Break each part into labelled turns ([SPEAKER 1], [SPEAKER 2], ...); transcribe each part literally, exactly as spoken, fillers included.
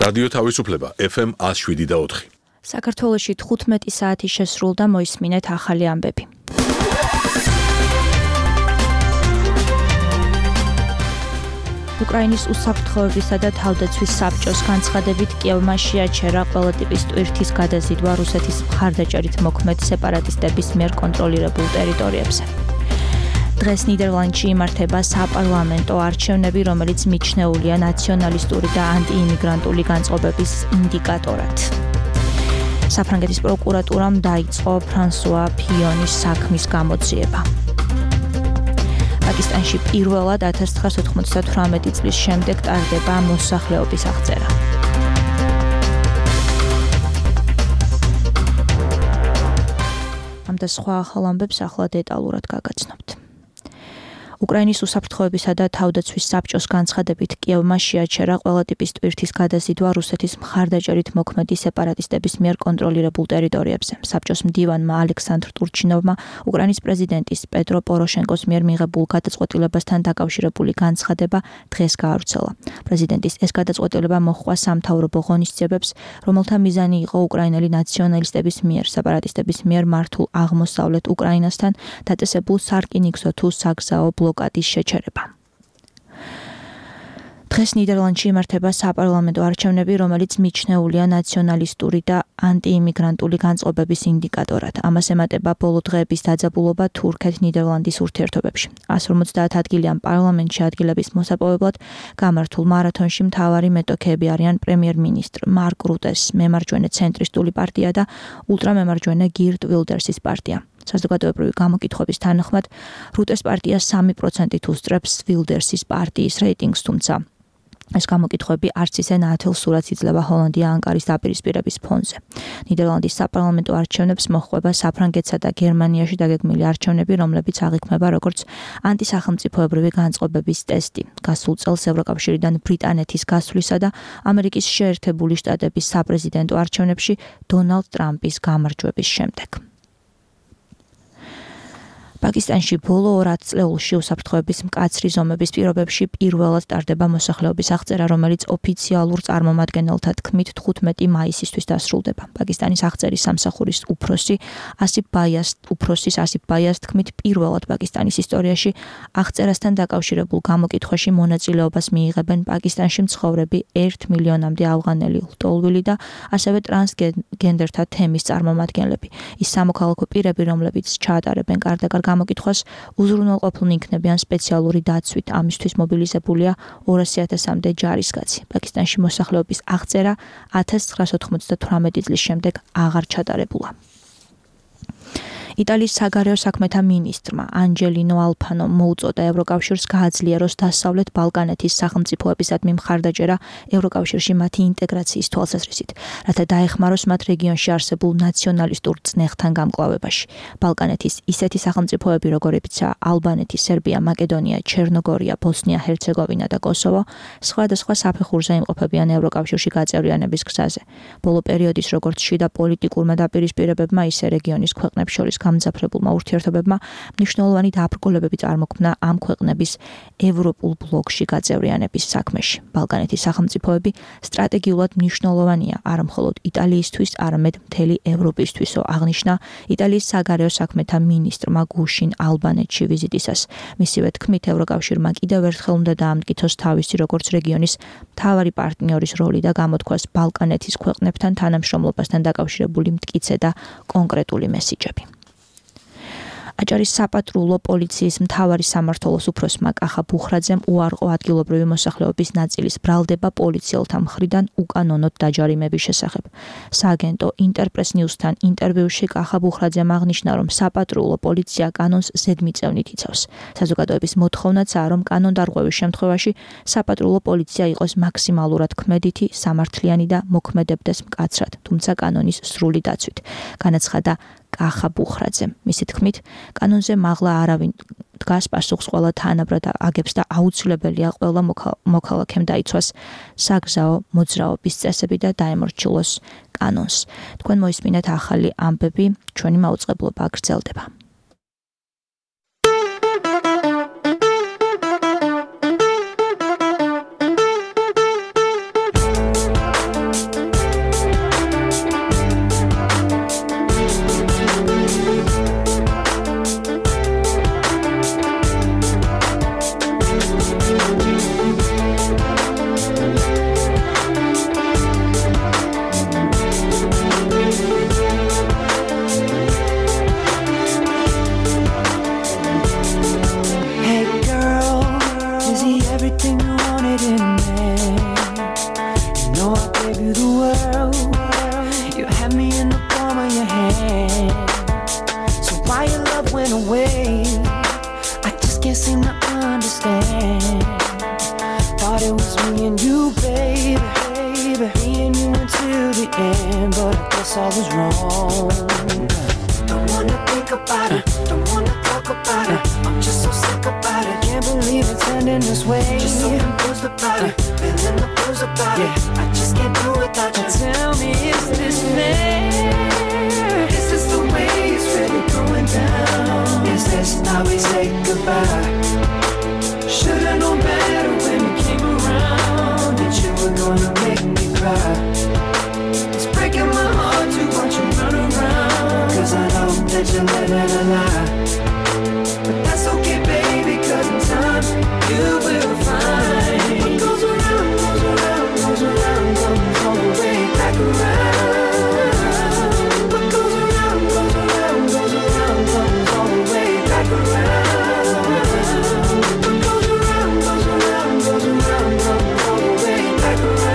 [SPEAKER 1] რადიო თავისუფლება ეფ ემ one oh seven და four.
[SPEAKER 2] საქართველოში თხუთმეტი საათი შესრულდა, მოისმინეთ ახალი ამბები. უკრაინის უსაფრთხოებისა და თავდაცვის საბჭოს განცხადებით კიევმა შეაჩერა ყველა ტიპის ტვირთის გადაზიდვა რუსეთის მხარდაჭერით მოქმედ სეპარატისტების მიერ კონტროლირებულ ტერიტორიებზე. დღეს ნიდერლანდში იმართება საპარლამენტო არჩევნები, რომელიც მიჩნეულია ნაციონალისტური და ანტიიმიგრანტული განწყობების ინდიკატორად. საფრანგეთის პროკურატურამ დაიწყო ფრანსუა ფიონის საქმის გამოძიება. პაკისტანში პირველად one thousand nine hundred ninety-eight წლის შემდეგ ტარდება მოსახლეობის აღწერა. ამ და სხვა ახალ ამბებს ახლა დეტალურად გაგაცნობთ. უკრაინის უსაფრთხოებისა და თავდაცვის საბჭოს განცხადებით კიევმა შეაჩერა ყველა ტიპის ტვირთის გადაზიდვა რუსეთის მხარდაჭერით მოქმედი სეპარატისტების მიერ კონტროლირებულ ტერიტორიებზე. საბჭოს მდივანმა ალექსანდრ ტურჩინოვმა უკრაინის პრეზიდენტის პეტრო პოროშენკოს მიერ მიღებულ გადაწყვეტილებასთან დაკავშირებული განცხადება დღეს გაავრცელა. პრეზიდენტის ეს გადაწყვეტილება მოჰყვა სამთავრობო ღონისძიებებს, რომელთა მიზანი იყო უკრაინელი ნაციონალისტების მიერ სეპარატისტების მიერ მართულ აღმოსავლეთ უკრაინასთან დაწესებულ სარკინიგზო თუ საგზაო ბლოკადის შეჩერება. დღეს ნიდერლანდში იმართება საპარლამენტო არჩევნები, რომელიც მიჩნეულია ნაციონალისტური და ანტიიმიგრანტული განწყობების ინდიკატორად. ამას ემატება ბოლო დღეების დაძაბულობა თურქეთ-ნიდერლანდის ურთიერთობებში. one hundred forty ადგილიან პარლამენტში ადგილების მოსაპოვებლად გამართულ მარათონში მთავარი მეტოქეები არიან პრემიერ-მინისტრ მარკ რუტეს მემარჯვენე ცენტრისტული პარტია და ულტრამემარჯვენე გირდ ვილდერსის პარტია. საზოგადოებრივი გამოკითხვების თანახმად რუტეს პარტია three percent-ით უსწრებს ვილდერსის პარტიის რეიტინგს, თუმცა ეს გამოკითხვები არც ისე ნათელ სურათს იძლევა ჰოლანდია-ანკარის დაპირისპირების ფონზე. ნიდერლანდის საპარლამენტო არჩევნებს მოჰყვება საფრანგეთსა და გერმანიაში დაგეგმილი არჩევნები, რომლებიც აღიქმება როგორც ანტისახელმწიფოებრივი განწყობების ტესტი. გასულ წელს ევროკავშირიდან ბრიტანეთის გასვლისა და ამერიკის შეერთებული შტატების საპრეზიდენტო არჩევნებში დონალდ ტრამპის გამარჯვების შემდეგ. პაკისტანში ბოლო ორ წლეულში უსაფრთხოების მკაცრი ზომების პირობებში პირველად ტარდება მოსახლეობის აღწერა, რომელიც ოფიციალურ წარმომადგენელთა თქმით თხუთმეტი მაისისთვის დასრულდება. პაკისტანის აღწერის სამსახურის უფროსი ასიფ ბაიას უფროსის ასიფ ბაიას თქმით პირველად პაკისტანის ისტორიაში აღწერასთან დაკავშირებულ გამოკითხვაში მონაწილეობას მიიღებენ პაკისტანში მცხოვრები ერთ მილიონამდე ავღანელი ლტოლვილი და ასევე ტრანსგენდერთა თემის წარმომადგენლები. ის სამოქალაქო პირები, რომლებიც ჩაატარებენ კარდაკარ გამოკითხვას, უზრუნველყოფილნი იქნებიან სპეციალური დაცვით. ამისთვის მობილიზებულია ორასი ათასამდე ჯარისკაცი. პაკისტანში მოსახლეობის აღწერა one thousand nine hundred ninety-eight წლის შემდეგ აღარ ჩატარებულა. იტალიის საგარეო საქმეთა მინისტრმა ანჯელინო ალფანო მოუწოდა ევროკავშირს გააძლიეროს დასავლეთ ბალკანეთის სახელმწიფოებისადმი მხარდაჭერა ევროკავშირში მათი ინტეგრაციის თვალსაზრისით, რათა დაეხმაროს მათ რეგიონში არსებულ ნაციონალისტურ წნეხთან გამკლავებაში. ბალკანეთის ისეთი სახელმწიფოები, როგორებიცაა ალბანეთი, სერბია, მაკედონია, ჩერნოგორია, ბოსნია-ჰერცეგოვინა და კოსოვო, სხვადასხვა საფეხურზე იმყოფებიან ევროკავშირში გაწევრიანების გზაზე. ბოლო პერიოდის როგორც შიდა პოლიტიკურმა დაპირისპირებებმა, ისე რეგიონის ქვეყნებს შორის გამძაფრებულმა ურთიერთობებმა მნიშვნელოვანი დაბრკოლებები წარმოქმნა ამ ქვეყნების ევროპულ ბლოკში გაწევრიანების საქმეში. ბალკანეთის სახელმწიფოები სტრატეგიულად მნიშვნელოვანია არა მხოლოდ იტალიისთვის, არამედ მთელი ევროპისთვისო, აღნიშნა იტალიის საგარეო საქმეთა მინისტრმა გუშინ ალბანეთში ვიზიტისას. მისივე თქმით, ევროკავშირმა კიდევ ერთხელ უნდა დაამტკიცოს თავისი როგორც რეგიონის მთავარი პარტნიორის როლი და გამოთქვას ბალკანეთის ქვეყნებთან თანამშრომლობასთან დაკავშირებული მტკიცე და კონკრეტული მესიჯები. აჭარის საპატრულო პოლიციის მთავარი სამმართველოს უფროსმა კახა ბუხრაძემ უარყო ადგილობრივი მოსახლეობის ნაწილის ბრალდება პოლიციელთა მხრიდან უკანონოდ დაჯარიმების შესახებ. სააგენტო ინტერპრეს ნიუსთან ინტერვიუში კახა ბუხრაძემ აღნიშნა, რომ საპატრულო პოლიცია კანონს ზედმიწევნით იცავს. საზოგადოების მოთხოვნაცაა, რომ კანონდარღვევის შემთხვევაში საპატრულო პოლიცია იყოს მაქსიმალურად ქმედითი, სამართლიანი და მოქმედებდეს მკაცრად, თუმცა კანონის სრული დაცვით. განაცხადა კახა ბუხრაძემ. მისი თქმით, კანონზე მაღლა არავინ დგას, პასუხს ყველა თანაბრად აგებს და აუცილებელია ყველა მოქალაქემ დაიცვას საგზაო მოძრაობის წესები და დაემორჩილოს კანონს. თქვენ მოისმინეთ ახალი ამბები, ჩვენი მაუწყებლობა გრძელდება.
[SPEAKER 3] way. I just can't seem to understand. Thought it was me and you, baby, baby. Me and you until the end, but I guess I was wrong. Don't wanna think about it, don't wanna talk about it. I'm just so sick about it, can't believe it's ending this way. Just so confused about it, feeling the blues about it. I just can't do without you. Tell me, is this fair? Is this the way it's really going down? Is this how we say goodbye? Should've known better when you came around, that you were gonna make me cry. It's breaking my heart to watch you run around, cause I know that you're living a lie. But that's okay, baby, cause in time you will find. What goes around, goes around, goes around, comes all the way back around. What goes around, goes around, goes around, comes all the way back around. What goes around, goes around, goes around, comes all the way back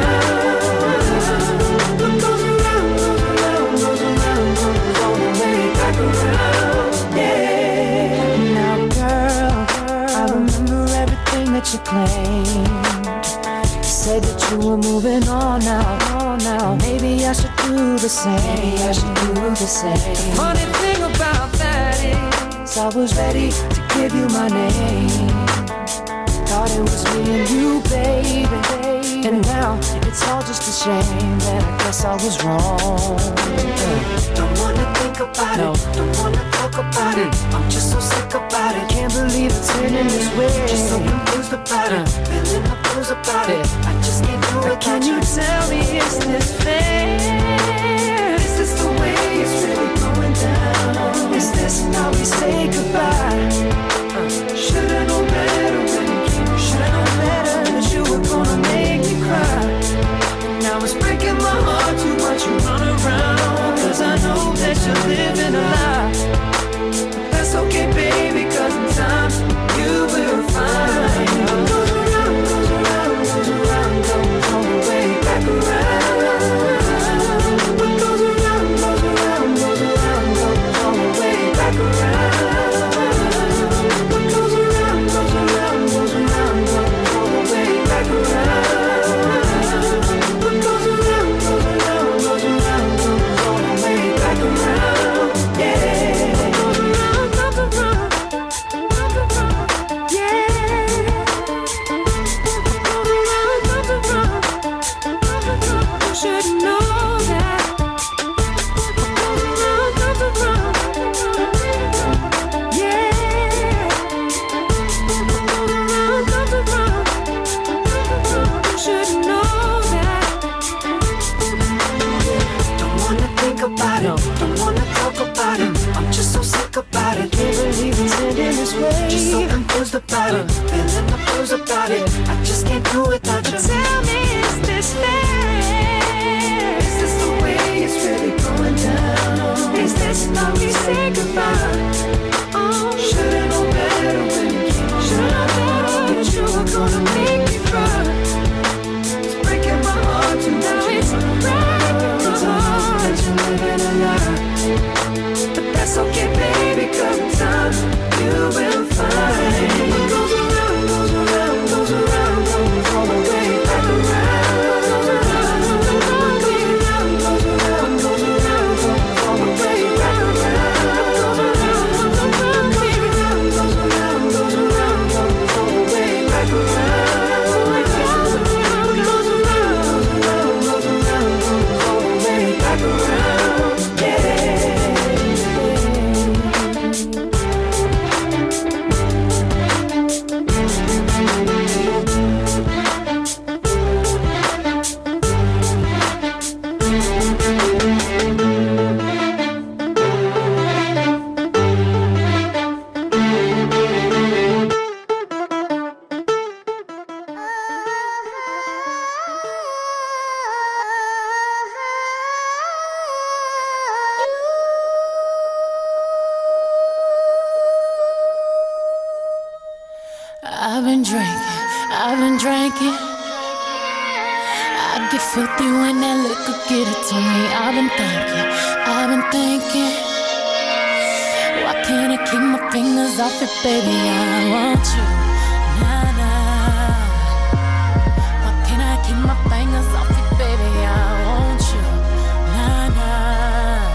[SPEAKER 3] around. What goes around, goes around, goes around, comes all the way back around. Yeah. Now, girl, I remember everything that you claimed. You said that you were moving on now, on now. Maybe I should do the same. Maybe I should do the same. The funny thing about that is, I was ready to give you my name. Thought it was me and you, baby. And now it's all just a shame that I guess I was wrong. Don't wanna think about no. it, don't wanna talk about mm. it. I'm just so sick about it, can't believe it's ending this way. Just so confused about uh. it, feeling the blues about yeah. it. I just can't do it. Can you tell me, is this fair? Is this the way it's really going down? Is this how we say goodbye? Uh. Should've known better when you came. Should've known better that you were gonna make me cry. Now it's breaking my heart to watch you run around, cause I know that you're living a lie. But that's okay, baby, cause in time you will find. What goes around, goes around, goes around, comes all the way back around. What goes around, goes around, goes around, comes all the way back around. What goes around, goes around, goes around, comes all the way back around. What goes around, goes around, goes around, comes all the way back around. Yeah. Goes around, comes around, comes around. Yeah. Goes around, comes around, comes around. You should know that. Goes around, comes around. Yeah. Goes around, comes around. You should know that. Don't wanna think about it, don't wanna talk about it. I'm just so sick about it, can't believe it's ending this way. Just so confused about it, feeling the blues about it. I just can't do it without you. Tell me, is this fair? Is this the way it's really going down? Is this how we say goodbye? Oh, should've known better when you came. Should've known better that you were gonna make me cry. It's breaking my heart to now it's breaking my heart that you're living a lie. But that's okay, baby, cause in time you will find. What goes around, goes around, goes around, comes all the way back around. What goes around, goes around, goes around, comes all the way back around. What goes around, goes around, goes around, comes all the way back around. What goes around, goes around, goes around, comes all the way back around. Yeah. I've been drinking, I've been drinking. I get filthy when that liquor get it to me. I've been thinking, I've been thinking. Why can't I keep my fingers off it, baby? I want you. Nah, nah. Why can't I keep my fingers off it, baby? I want you. Nah, nah.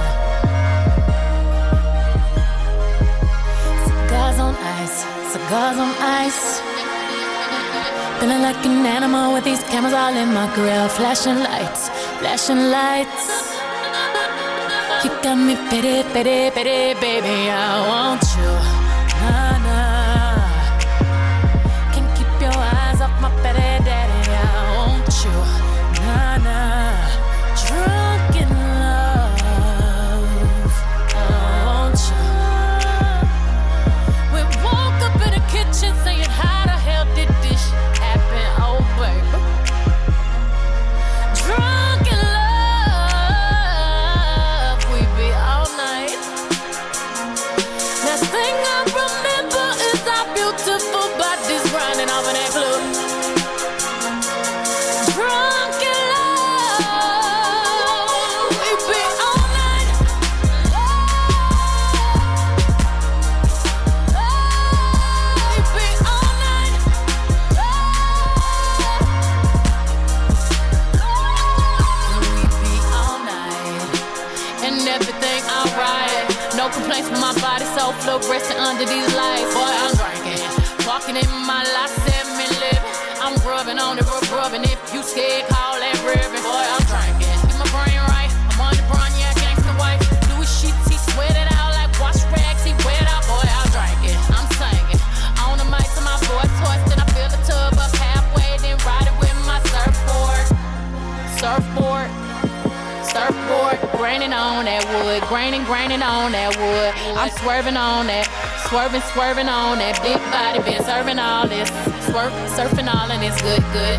[SPEAKER 3] Cigars on ice, cigars on ice. Feeling like an animal with these cameras all in my grill. Flashing lights, flashing lights. You got me pity, pity, pity, baby, I want you. Nah, nah. Can't keep your eyes off my pity, daddy, I want you. Nah, nah. Drunk in love, I want you. We woke up in the kitchen saying, how the hell did this shit happen? Oh, baby. Drunk in love, we be all night. Last thing I remember is our beautiful bodies grinding off in that club. Drunk in love, we be all night. We be all night. We be all night. And everything alright. No complaints with my body, so fluorescent under these lights. Boy, I'm drinking. Walking in my life, seven living. I'm grubbing on it, rub rubbing. If you scared, call that ribbon. Boy, I'm drinking. Get my brain right. I'm on the brown, yeah, gangsta wife. Louis sheets, he sweat it out like wash rags. He wet out, boy, I'm drinking. I'm singing. On the mic to my boy toys, then I fill the tub up halfway, then ride it with my surfboard. Surfboard. Surfboard, graining on that wood, graining, graining on that wood. I'm swerving on that, swerving, swerving on that big body, been serving all this, swerve, surfing all and it's good, good.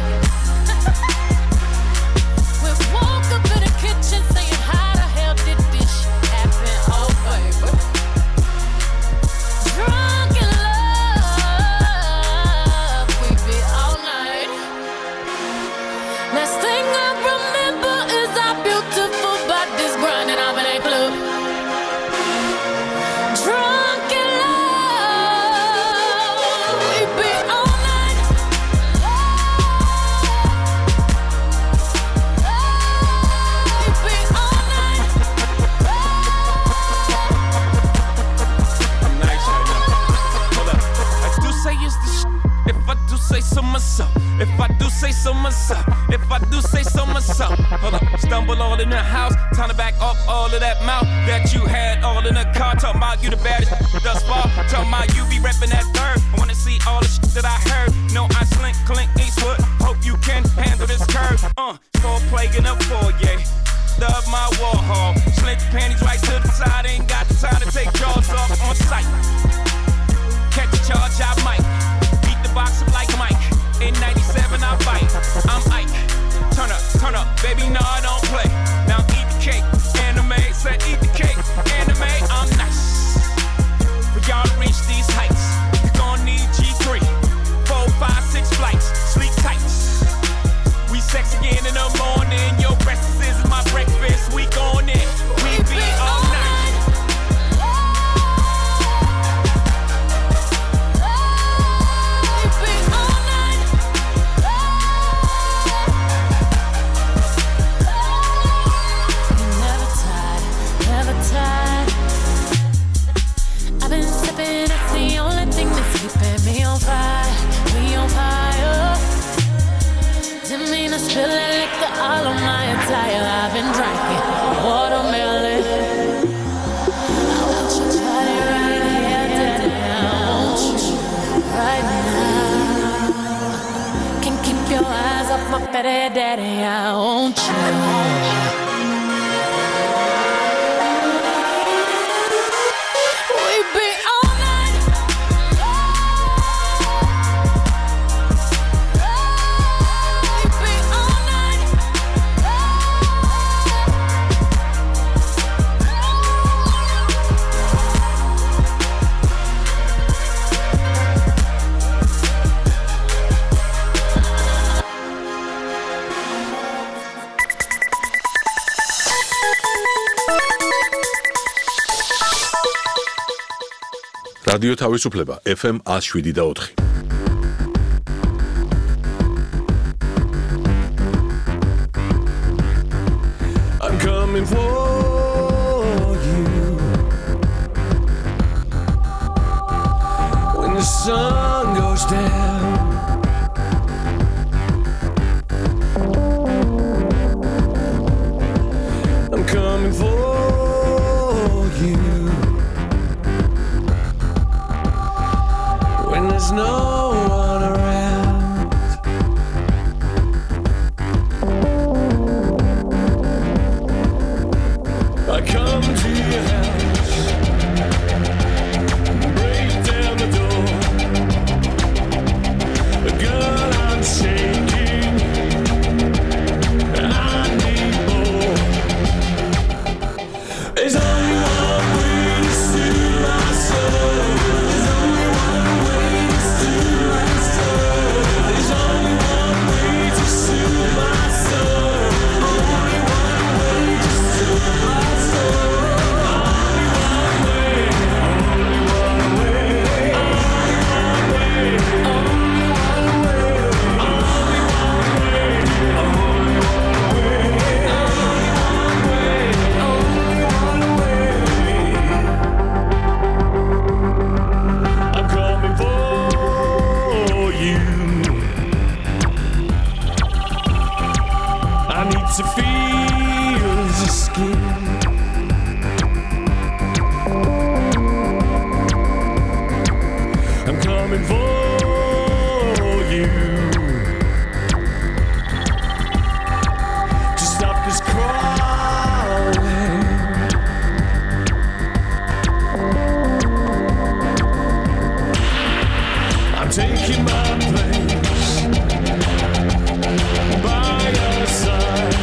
[SPEAKER 3] We woke up in the kitchen saying, how the hell did this shit happen? Oh, baby. Drunk in love, we be all night. Last thing I remember is our beautiful bodies grinding off in that club. Drunk in love, we be all night. We be all night.
[SPEAKER 4] I'm nice right now. Hold up. I do say it's the sh- if I do say so myself. If I do say so myself. If I do say so myself. Hold up. Stumble all in the house. Time to back up all of that mouth that you had all in the car. Talking about you the baddest thus far. Talking about you be repping that third. I wanna see all the shit that I heard. No, I slink, Clint Eastwood. Hope you can handle this curve. Uh, store plague in the foyer. Love my Warhol. Slink your panties right to the side. Ain't got the time to take jaws off on sight. Catch a charge, I might. Beat the box up like Mike. In ninety-seven, I bite. I'm Ike. Turn up, turn up, baby, no, I don't play. Now eat the cake, anime, said eat the cake, anime, I'm nice. For y'all to reach these heights, you're gonna need G three, four, five, six flights, sleep tight. We sex again in the morning, your breakfast is my breakfast, we gon' in, we be all night. I've been sipping, it's the only thing that's keeping me on fire, me on fire. Didn't mean to spill that liquor all on my attire. I've been drinking watermelon. I want you to try it right here today. I want you right now. Can't keep your eyes off my petty daddy. I want you.
[SPEAKER 1] რადიო თავისუფლება ეფ ემ one oh seven და four.
[SPEAKER 4] I'm coming for you when the sun goes down. I'm coming for you when there's no one around. I come to your house, break down the door. Girl, I'm shaking, I need more. There's only one way to soothe my soul. There's only one way to soothe my soul. There's only one way to soothe my soul. Only one way to soothe my soul. Only one way. Only one way. Only one way. Only one way. Only one way. Only one way. Only one way. I'm coming for you. I need to feel your skin. I'm coming for you to stop this crawling. I'm taking my place by your side.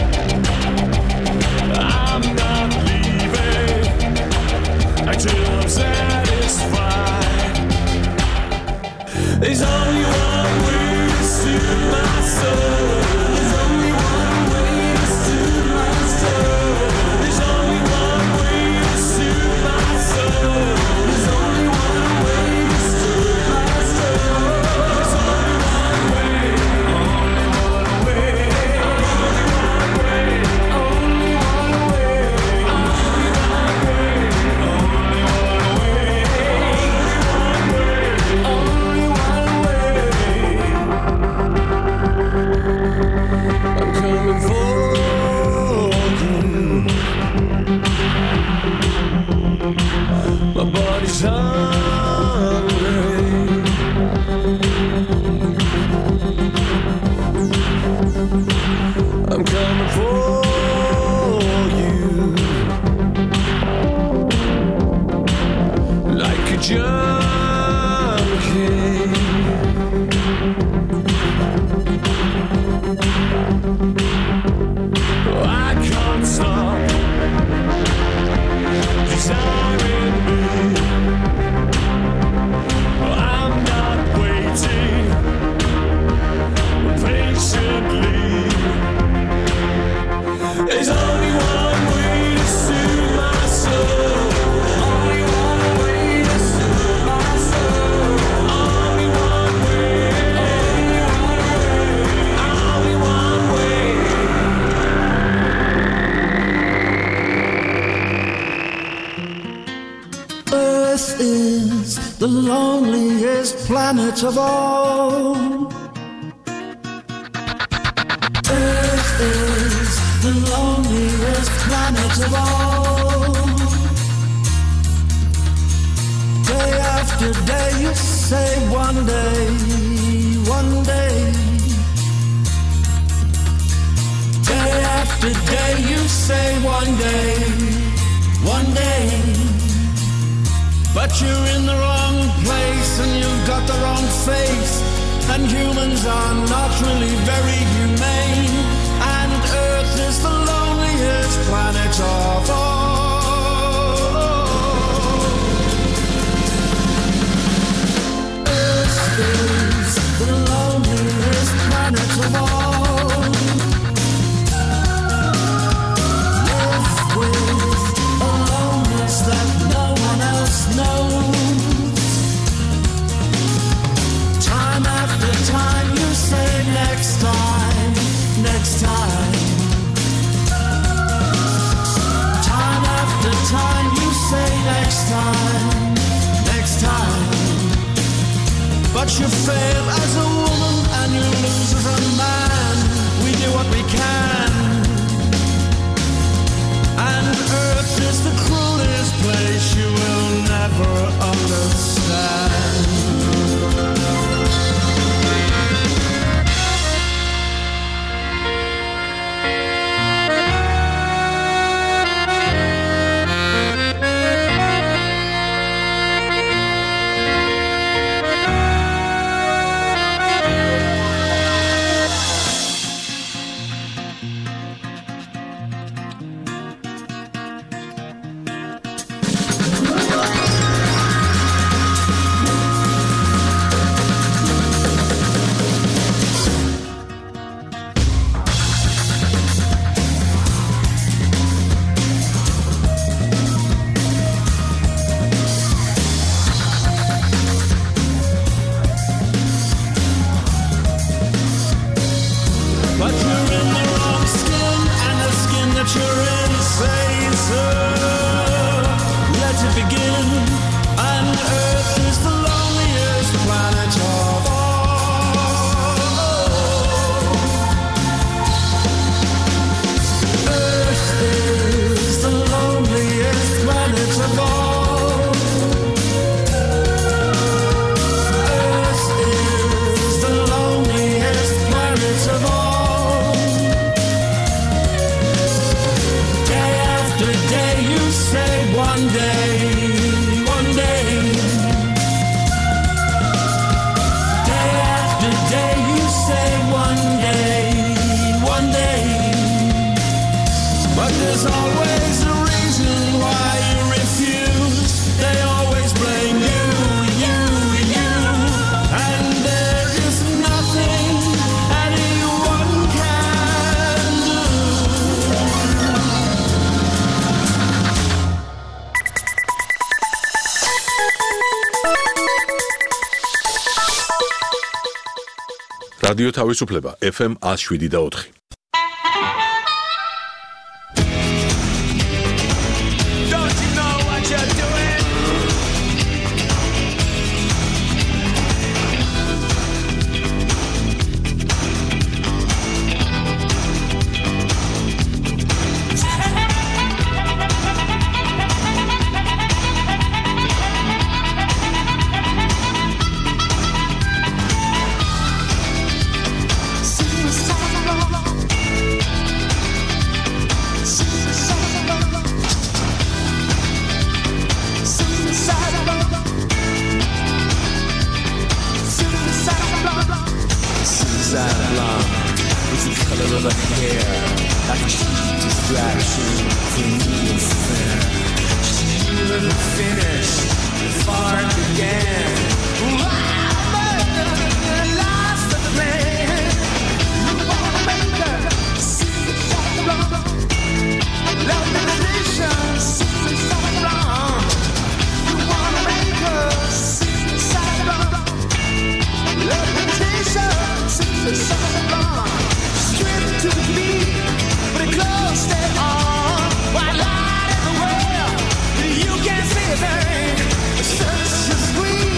[SPEAKER 4] I'm not leaving until I'm satisfied. There's only one way to soothe my soul. There's only one way to soothe my soul. There's only one way to soothe my soul. There's only one way to soothe my soul. There's only one way. Only one way. Only one way. Only one way. Only one way. Only one way. Only one way. I'm coming for you. My body's hungry. I'm coming for you like a junkie. I can't stop desiring me. I'm not waiting patiently. There's only one way to soothe my soul. Only one way to soothe my soul. Only one way. Only one way. Only one way.
[SPEAKER 3] Earth is the loneliest planet of all. Earth is the loneliest planet of all. Day after day you say one day, one day. Day after day you say one day, one day. But you're in the wrong place and you've got the wrong face. And humans are not really very humane. And Earth is the loneliest planet of all. Earth is the loneliest planet of all. Live with a loneliness that no one else knows. Watch you fail as a woman and you lose as a man. We do what we can. And Earth is the cruelest place you will never understand.
[SPEAKER 1] რადიო თავისუფლება ეფ ემ one oh seven და four.
[SPEAKER 3] You can't see a thing. Such a squeeze.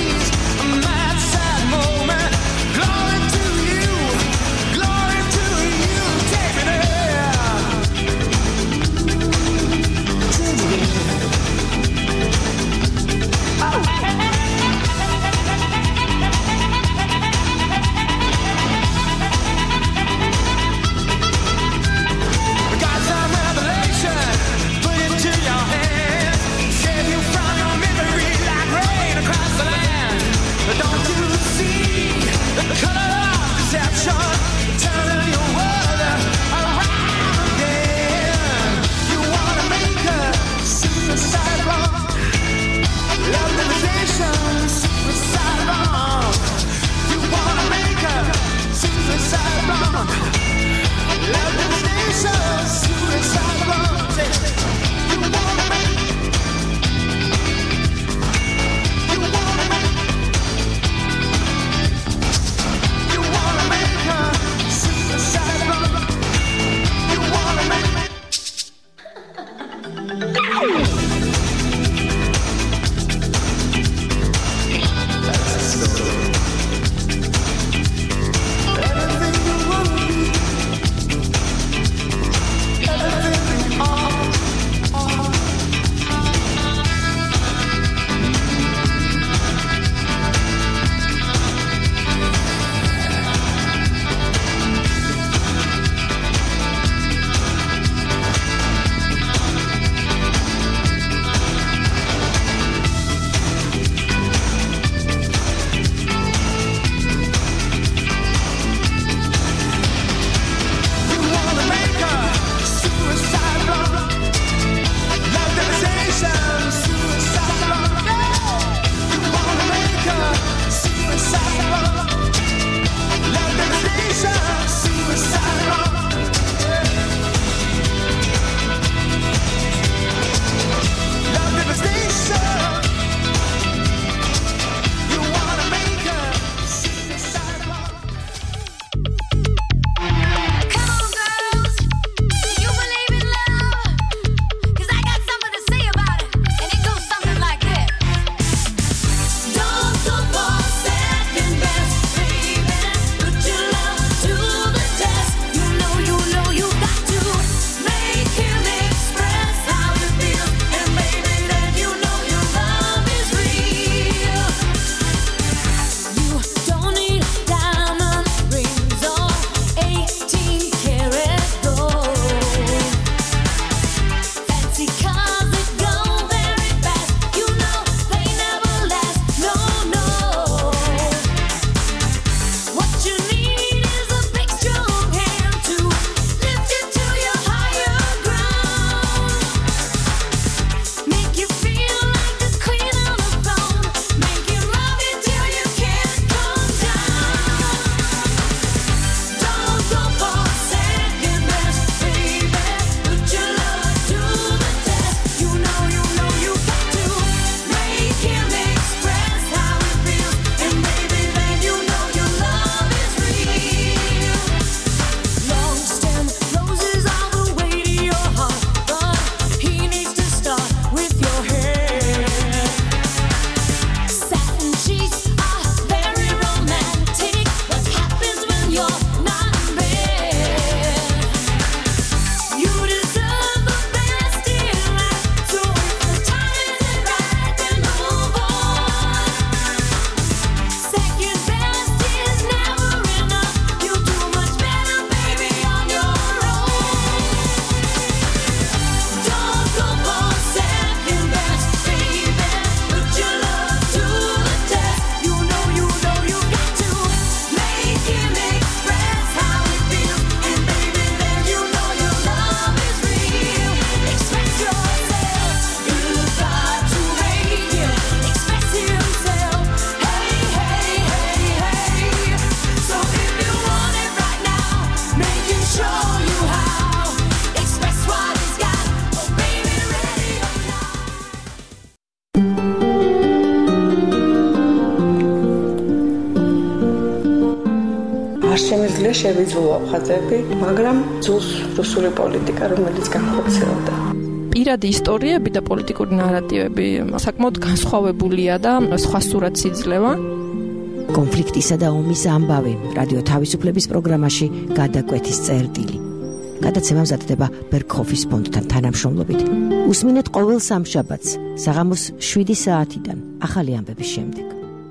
[SPEAKER 5] არ შემიძლია შევიძულო ხაზები, მაგრამ ძულს რუსული პოლიტიკა, რომელიც განხორციელდა.
[SPEAKER 6] პირადი ისტორიები და პოლიტიკური ნარატივები საკმაოდ განსხვავებულია და სხვა სურათს იძლევა.
[SPEAKER 7] კონფლიქტისა და ომის ამბავი რადიო თავისუფლების პროგრამაში გადაკვეთის წერტილი. გადაცემა მზადდება ბერგჰოფის ფონდთან თანამშრომლობით. უსმინეთ ყოველ სამშაბათს საღამოს შვიდი საათიდან ახალი ამბების შემდეგ.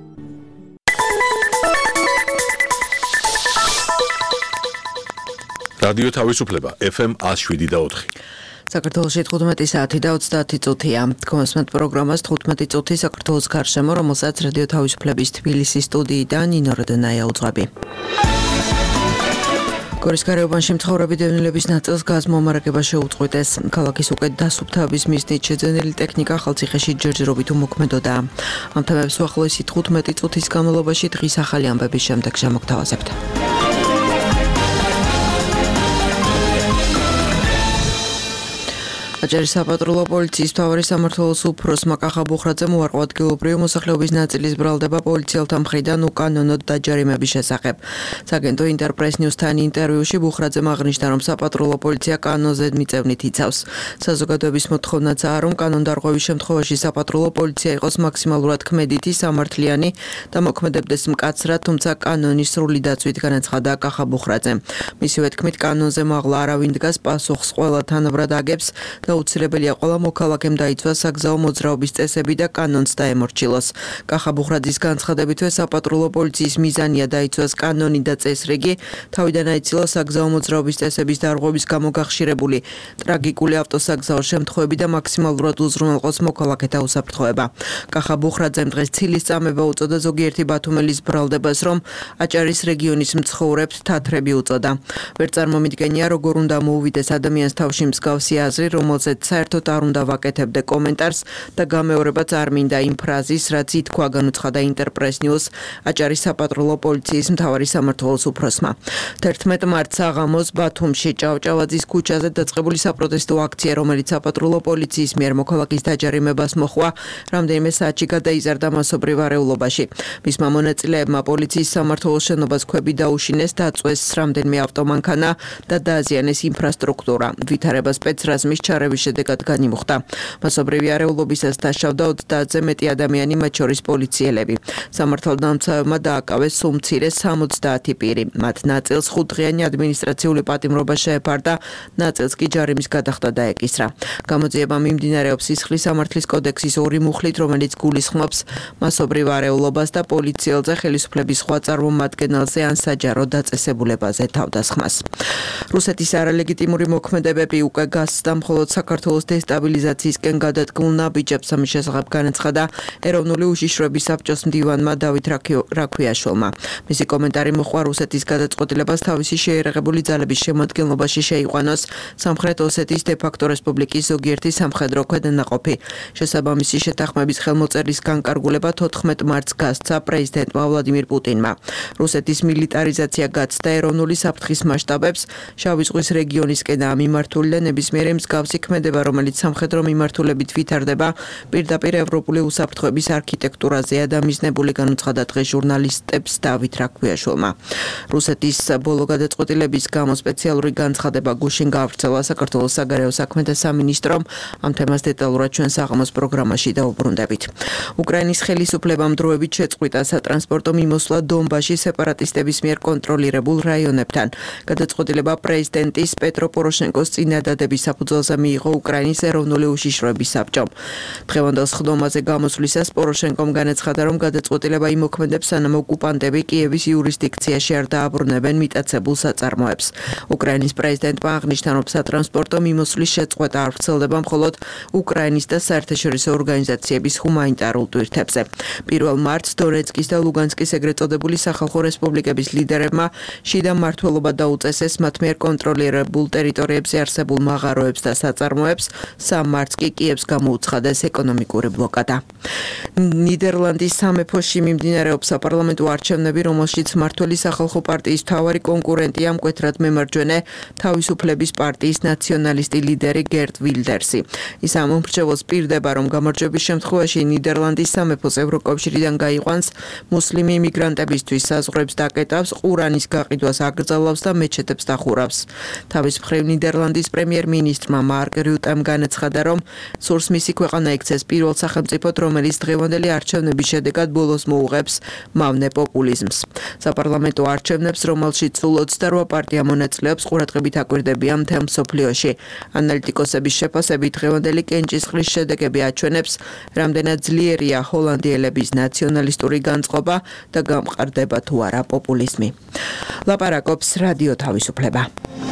[SPEAKER 1] რადიო თავისუფლება ეფ ემ ათს შვიდი და ოთხი.
[SPEAKER 8] საქართველოში თხუთმეტი საათი და ოცდაათი წუთია. თქვენსმეთ პროგრამას თხუთმეტი წუთი საქართველოს გარშემო, რომელსაც რადიო თავისუფლების თბილისის სტუდიიდან ნინო როდენაია უძღვები. გორის გარეუბანში მცხოვრები დევნილების ნაწილს გაზმომარაგება შეუწყვეტეს. ქალაქის უკეთ დასუფთავების მიზნით შეძენილი ტექნიკა ხალციხეში ჯერჯერობით უმოქმედოდა. ამ თემებს უახლოესი თხუთმეტი წუთის განმავლობაში დღის ახალი ამბების შემდეგ შემოგთავაზებთ. აჭარის საპატრულო პოლიციის მთავარი სამმართველოს უფროსმა კახა ბუხრაძემ უარყო ადგილობრივი მოსახლეობის ნაწილის ბრალდება პოლიციელთა მხრიდან უკანონოდ დაჯარიმების შესახებ. საგენდო ინტერპრეს ნიუსთან ინტერვიუში ბუხრაძემ აღნიშნა, რომ საპატრულო პოლიცია კანონზე მიწევნით იცავს. საზოგადოების მოთხოვნაცაა, რომ კანონდარღვევის შემთხვევაში საპატრულო პოლიცია იყოს მაქსიმალურად ქმედითი, სამართლიანი და მოქმედებდეს მკაცრად, თუმცა კანონის სრული დაცვით განაცხადა კახა ბუხრაძემ. მისივე თქმით, კანონზე მაღლა არავინ დგას, პასუხს ყველა თანაბრად აგებს და უცილებელია ყველა მოქალაქემ დაიცვას საგზაო მოძრაობის წესები და კანონს დაემორჩილოს. კახა ბუხრაძის განცხადებითვე საპატრულო პოლიციის მიზანია დაიცვას კანონი და წესრიგი, თავიდან აიცილოს საგზაო მოძრაობის წესების დარღვევის გამო გახშირებული ტრაგიკული ავტოსაგზაო შემთხვევები და მაქსიმალურად უზრუნველყოს მოქალაქეთა უსაფრთხოება. კახა ბუხრაძემ დღეს ცილის წამება უწოდა ზოგიერთი ბათუმელის ბრალდებას, რომ აჭარის რეგიონის მცხოვრებთ თათრები უწოდა. ვერ წარმომიდგენია, როგორ უნდა მოუვიდეს ადამიანს თავში მსგავსი აზრი, რომელსაც საერთოდ არ უნდა ვაკეთებდე კომენტარს და გამეორებაც არ მინდა იმ ფრაზის, რაც ითქვა, განუცხადა ინტერპრეს ნიუს აჭარის საპატრულო პოლიციის მთავარი სამმართველოს უფროსმა. თერთმეტ მარტს საღამოს ბათუმში ჭავჭავაძის ქუჩაზე დაწყებული საპროტესტო აქცია, რომელიც საპატრულო პოლიციის მიერ მოქალაქის დაჯარიმებას მოჰყვა, რამდენიმე საათში გადაიზარდა მასობრივ არეულობაში. მისმა მონაწილეებმა პოლიციის სამმართველოს შენობას ქვები დაუშინეს, დაწვეს რამდენიმე ავტომანქანა და დააზიანეს ინფრასტრუქტურა. ვითარება სპეცრაზმის ჩარევის შედეგად განიმუხტა. მასობრივი არეულობისას დაშავდა ოცდაათზე მეტი ადამიანი, მათ შორის პოლიციელები. სამართალდამცავებმა დააკავეს სულ მცირე სამოცდაათი პირი. მათ ნაწილს ხუთდღიანი ადმინისტრაციული პატიმრობა შეეფარდა, ნაწილს კი ჯარიმის გადახდა დაეკისრა. გამოძიება მიმდინარეობს სისხლის სამართლის კოდექსის ორი მუხლით, რომელიც გულისხმობს მასობრივ არეულობას და პოლიციელზე ხელისუფლების სხვა წარმომადგენელზე ან საჯარო დაწესებულებაზე თავდასხმას. რუსეთის არალეგიტიმური მოქმედებები უკვე გასცდა მხოლოდ საქართველოს დესტაბილიზაციისკენ გადადგმულ ნაბიჯებს. ამის შესახებ განაცხადა ეროვნული უშიშროების საბჭოს მდივანმა დავით რაქვიაშვილმა. მისი კომენტარი მოჰყვა რუსეთის გადაწყვეტილებას თავისი შეიარაღებული ძალების შემადგენლობაში შეიყვანოს სამხრეთ ოსეთის დე-ფაქტო რესპუბლიკის ზოგიერთი სამხედრო ქვედანაყოფი. შესაბამისი შეთანხმების ხელმოწერის განკარგულება თოთხმეტ მარტს გასცა პრეზიდენტმა ვლადიმირ პუტინმა. რუსეთის მილიტარიზაცია გაცდა ეროვნული საფრთხის მასშტაბებს, შავი ზღვის რეგიონისკენაა მიმართული და ნებისმიერი მსგავსი ქმედება, რომელიც სამხედრო მიმართულებით ვითარდება, პირდაპირ ევროპული უსაფრთხოების არქიტექტურაზეა დამიზნებული, განუცხადა დღეს ჟურნალისტებს დავით რაქვიაშვილმა. რუსეთის ბოლო გადაწყვეტილების გამო სპეციალური განცხადება გუშინ გაავრცელა საქართველოს საგარეო საქმეთა სამინისტრომ. ამ თემას დეტალურად ჩვენ საღამოს პროგრამაში დავუბრუნდებით. უკრაინის ხელისუფლებამ დროებით შეწყვიტა სატრანსპორტო მიმოსვლა დონბასში სეპარატისტების მიერ კონტროლირებულ რაიონებთან. გადაწყვეტილება პრეზიდენტის პეტრო პოროშენკოს წინადადების საფუძველზე მიიღო უკრაინის ეროვნული უშიშროების საბჭომ. დღევანდელ სხდომაზე გამოსვლისას პოროშენკომ განაცხადა, რომ გადაწყვეტილება იმოქმედებს, სანამ ოკუპანტები კიევის იურისდიქციაში არ დააბრუნებენ მიტაცებულ საწარმოებს. უკრაინის პრეზიდენტმა აღნიშნა, რომ სატრანსპორტო მიმოსვლის შეწყვეტა არ ვრცელდება მხოლოდ უკრაინის და საერთაშორისო ორგანიზაციების ჰუმანიტარულ ტვირთებზე. პირველ მარტს დონეცკის და ლუგანსკის ეგრეთ წოდებული სახალხო რესპუბლიკების ლიდერებმა შიდა მმართველობა დაუწესეს მათ მიერ კონტროლირებულ ტერიტორიებზე არსებულ მაღაროებს და საწარმოებს ნაწარმოებს, სამ მარტს კი კიევს გამოუცხადეს ეკონომიკური ბლოკადა. ნიდერლანდის სამეფოში მიმდინარეობს საპარლამენტო არჩევნები, რომელშიც მმართველი სახალხო პარტიის მთავარი კონკურენტია მკვეთრად მემარჯვენე თავისუფლების პარტიის ნაციონალისტი ლიდერი გერტ ვილდერსი. ის ამომრჩეველს პირდება, რომ გამარჯვების შემთხვევაში ნიდერლანდის სამეფოს ევროკავშირიდან გაიყვანს, მუსლიმი იმიგრანტებისთვის საზღვრებს დაკეტავს, ყურანის გაყიდვას აკრძალავს და მეჩეთებს დახურავს. თავის მხრივ ნიდერლანდის პრემიერ-მინისტრმა მარკ რუტემ განაცხადა, რომ სურს მისი ქვეყანა იქცეს პირველ სახელმწიფოდ, რომელიც დღევანდელი არჩევნების შედეგად ბოლოს მოუღებს მავნე პოპულიზმს. საპარლამენტო არჩევნებს, რომელშიც სულ ოცდარვა პარტია მონაწილეობს, ყურადღებით აკვირდებიან მთელ მსოფლიოში. ანალიტიკოსების შეფასებით დღევანდელი კენჭისყრის შედეგები აჩვენებს, რამდენად ძლიერია ჰოლანდიელების ნაციონალისტური განწყობა და გამყარდება თუ არა პოპულიზმი. ლაპარაკობს რადიო თავისუფლება.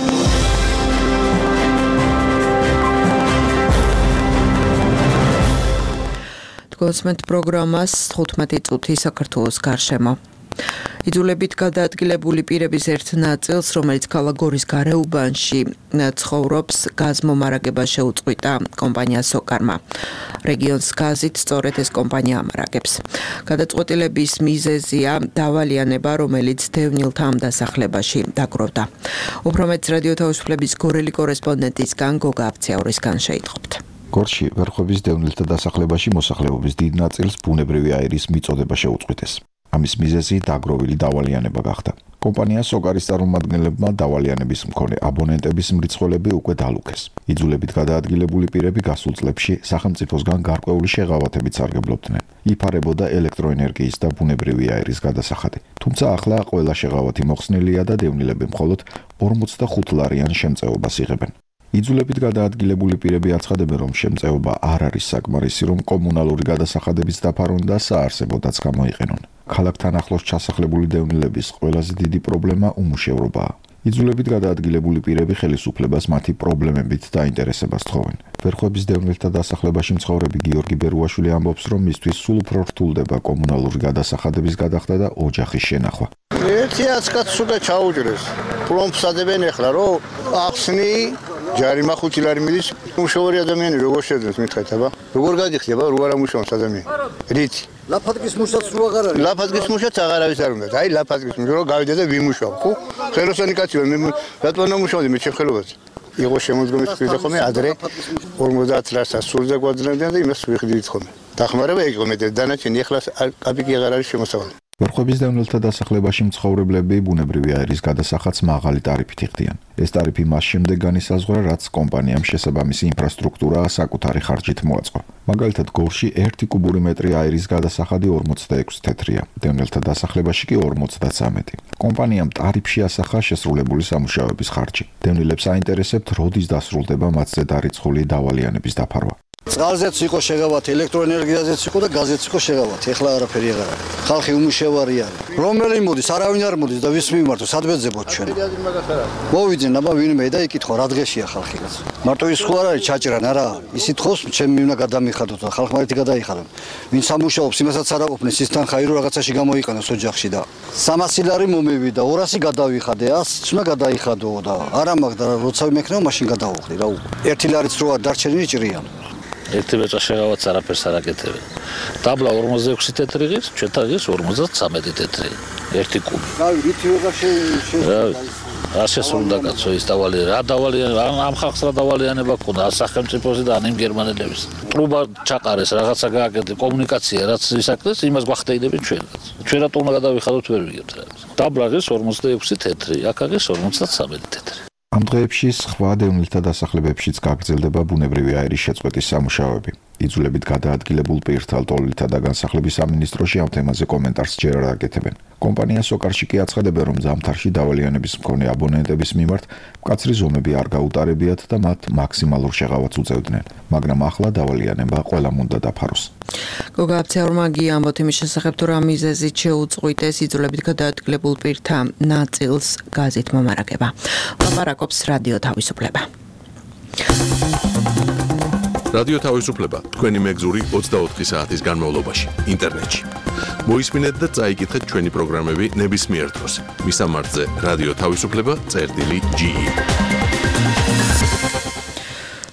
[SPEAKER 8] კონსმენტ პროგრამას თხუთმეტი წუთი საქართველოს გარშემო. იძულებით გადაადგილებული პირების ერთ ნაწილს, რომელიც ქალაქ გორის გარეუბანში ცხოვრობს, გაზმომარაგება შეუწყვიტა კომპანია სოკარმა. რეგიონს გაზით სწორედ ეს კომპანია ამარაგებს. გადაწყვეტილების მიზეზია დავალიანება, რომელიც დევნილთა ამ დასახლებაში დაგროვდა. უფრო მეტს რადიო თავისუფლების გორელი კორესპონდენტისგან გოგა აფციაურისგან შეიტყობთ.
[SPEAKER 9] გორში ვერხვების დევნილთა დასახლებაში მოსახლეობის დიდ ნაწილს ბუნებრივი აირის მიწოდება შეუწყვიტეს. ამის მიზეზი დაგროვილი დავალიანება გახდა. კომპანია სოკარის წარმომადგენლებმა დავალიანების მქონე აბონენტების მრიცხველები უკვე დალუქეს. იძულებით გადაადგილებული პირები გასულ წლებში სახელმწიფოსგან გარკვეული შეღავათებით სარგებლობდნენ. იფარებოდა ელექტროენერგიის და ბუნებრივი აირის გადასახადი. თუმცა ახლა ყველა შეღავათი მოხსნილია და დევნილები მხოლოდ ორმოცდახუთ ლარიან შემწეობას იღებენ. იძულებით გადაადგილებული პირები აცხადებენ, რომ შემწეობა არ არის საკმარისი, რომ კომუნალური გადასახადებიც დაფარონ და საარსებოდაც გამოიყენონ. ქალაქთან ახლოს ჩასახლებული დევნილების ყველაზე დიდი პრობლემა უმუშევრობაა. იძულებით გადაადგილებული პირები ხელისუფლებას მათი პრობლემებით დაინტერესებას თხოვენ. ვერხვების დევნილთა დასახლებაში მცხოვრები გიორგი ბერუაშვილი ამბობს, რომ მისთვის სულ უფრო რთულდება კომუნალური გადასახადების გადახდა და ოჯახის შენახვა.
[SPEAKER 10] ერთი აცკაც უკვე ჩაუჭრეს. პლომბსადებენ ახლა, რომ ახსნი ჯარიმა ხუთი ლარი მიდის. მუშაური ადამიანი როგორ შეძლებს მითხეთ, აბა? როგორ გადიხდება, რო არა მუშაობს ადამიანი? რითი? ლაფაზგის მუშაც რო აღარ არის. ლაფაზგის მუშაც აღარ არის არ უნდა. აი ლაფაზგის მუშა რო გავიდე და ვიმუშავ, ხო? ხელოსანი კაცი ვარ, მე რატომ უნდა მუშაობდი მე შემხელობაზე? იყო შემოდგომის პირზე ხომე ადრე ორმოცდაათ ლარს სულზე გვაძლევდნენ და იმას ვიხდით ხომე. დახმარება იყო მე დანარჩენი ახლა კაპიკი აღარ არის შემოსავალი.
[SPEAKER 9] ვერხვების დევნილთა დასახლებაში მცხოვრებლები ბუნებრივი აირის გადასახადს მაღალი ტარიფით იხდიან. ეს ტარიფი მას შემდეგ განისაზღვრა, რაც კომპანიამ შესაბამისი ინფრასტრუქტურა საკუთარი ხარჯით მოაწყო. მაგალითად, გორში ერთი კუბური მეტრი აირის გადასახადი ორმოცდაექვსი თეთრია, დევნილთა დასახლებაში კი ორმოცდაცამეტი. კომპანიამ ტარიფში ასახა შესრულებული სამუშაოების ხარჯი. დევნილებს აინტერესებთ, როდის დასრულდება მათზე დარიცხული დავალიანების დაფარვა.
[SPEAKER 11] წყალზეც იყო შეღავათი, ელექტროენერგიაზეც იყო და გაზეც იყო შეღავათი. ეხლა არაფერი აღარ არის. ხალხი უმუშევარი არის. რომელი მოდის, არავინ არ მოდის და ვის მიმართო, სად ვეძებოთ ჩვენ? მოვიძენ, აბა ვინმე და იკითხო, რა დღეშია ხალხი კაც. მარტო ის ხო არ არის ჩაჭრან, არა. ისიც ხოს ჩემი უნდა გადამიხადოთ და ხალხმა ერთი გადაიხადონ. ვინ სამუშაობს, იმასაც არ აყოფნის, ის თან ხაირო რაღაცაში გამოიყენოს ოჯახში და სამასი ლარი მომივიდა, ორასი გადავიხადე, ასიც უნდა გადაიხადო და არა მაგ და როცა ვიმექნეო, მაშინ გადავუხდი რა უკვე. ერთი ლარიც რო არ დარჩენილი ჭრიან.
[SPEAKER 12] ერთი ბეჭა შეღავათს არაფერს არ აკეთებენ. დაბლა ორმოცდაექვსი თეთრი ღირს, ჩვენთან ღირს ორმოცდაცამეტი თეთრი. ერთი კუბი. რავი, რითი ვეღარ შეიძლება. რა შესრულდა კაცო ის დავალიანება? რა დავალიანება? ამ ხალხს რა დავალიანება ქონდა? სახელმწიფოს და იმ გერმანელების. ტრუბა ჩაყარეს, რაღაცა გააკეთეს, კომუნიკაცია რაც ისაკეთეს, იმას გვახდეიდებით ჩვენ. ჩვენ რატომ უნდა გადავიხადოთ ვერ ვიგებთ რა. დაბლა ღირს ორმოცდაექვსი თეთრი, აქ ღირს ორმოცდაცამეტი თეთრი.
[SPEAKER 9] ამ დღეებში სხვა დევნილთა დასახლებებშიც გაგრძელდება ბუნებრივი აირის შეწყვეტის სამუშაოები. იძულებით გადაადგილებულ პირთა ლტოლვილთა და განსახლების სამინისტროში ამ თემაზე კომენტარს ჯერ არ აკეთებენ. კომპანია სოკარში კი აცხადებენ, რომ ზამთარში დავალიანების მქონე აბონენტების მიმართ მკაცრი ზომები არ გაუტარებიათ და მათ მაქსიმალურ შეღავათს უწევდნენ, მაგრამ ახლა დავალიანება ყველამ უნდა დაფაროს.
[SPEAKER 8] გოგა აფციაურმა ამბობთ იმის შესახებ, თუ რა მიზეზით შეუწყვიტეს იძულებით გადაადგილებულ პირთა ნაწილს გაზით მომარაგება. ლაპარაკობს რადიო თავისუფლება.
[SPEAKER 1] რადიო თავისუფლება თქვენი მეგზური ოცდაოთხი საათის განმავლობაში ინტერნეტში. მოისმინეთ და წაიკითხეთ ჩვენი პროგრამები ნებისმიერ დროს. მისამართზე რადიო თავისუფლება წერტილი ჯი.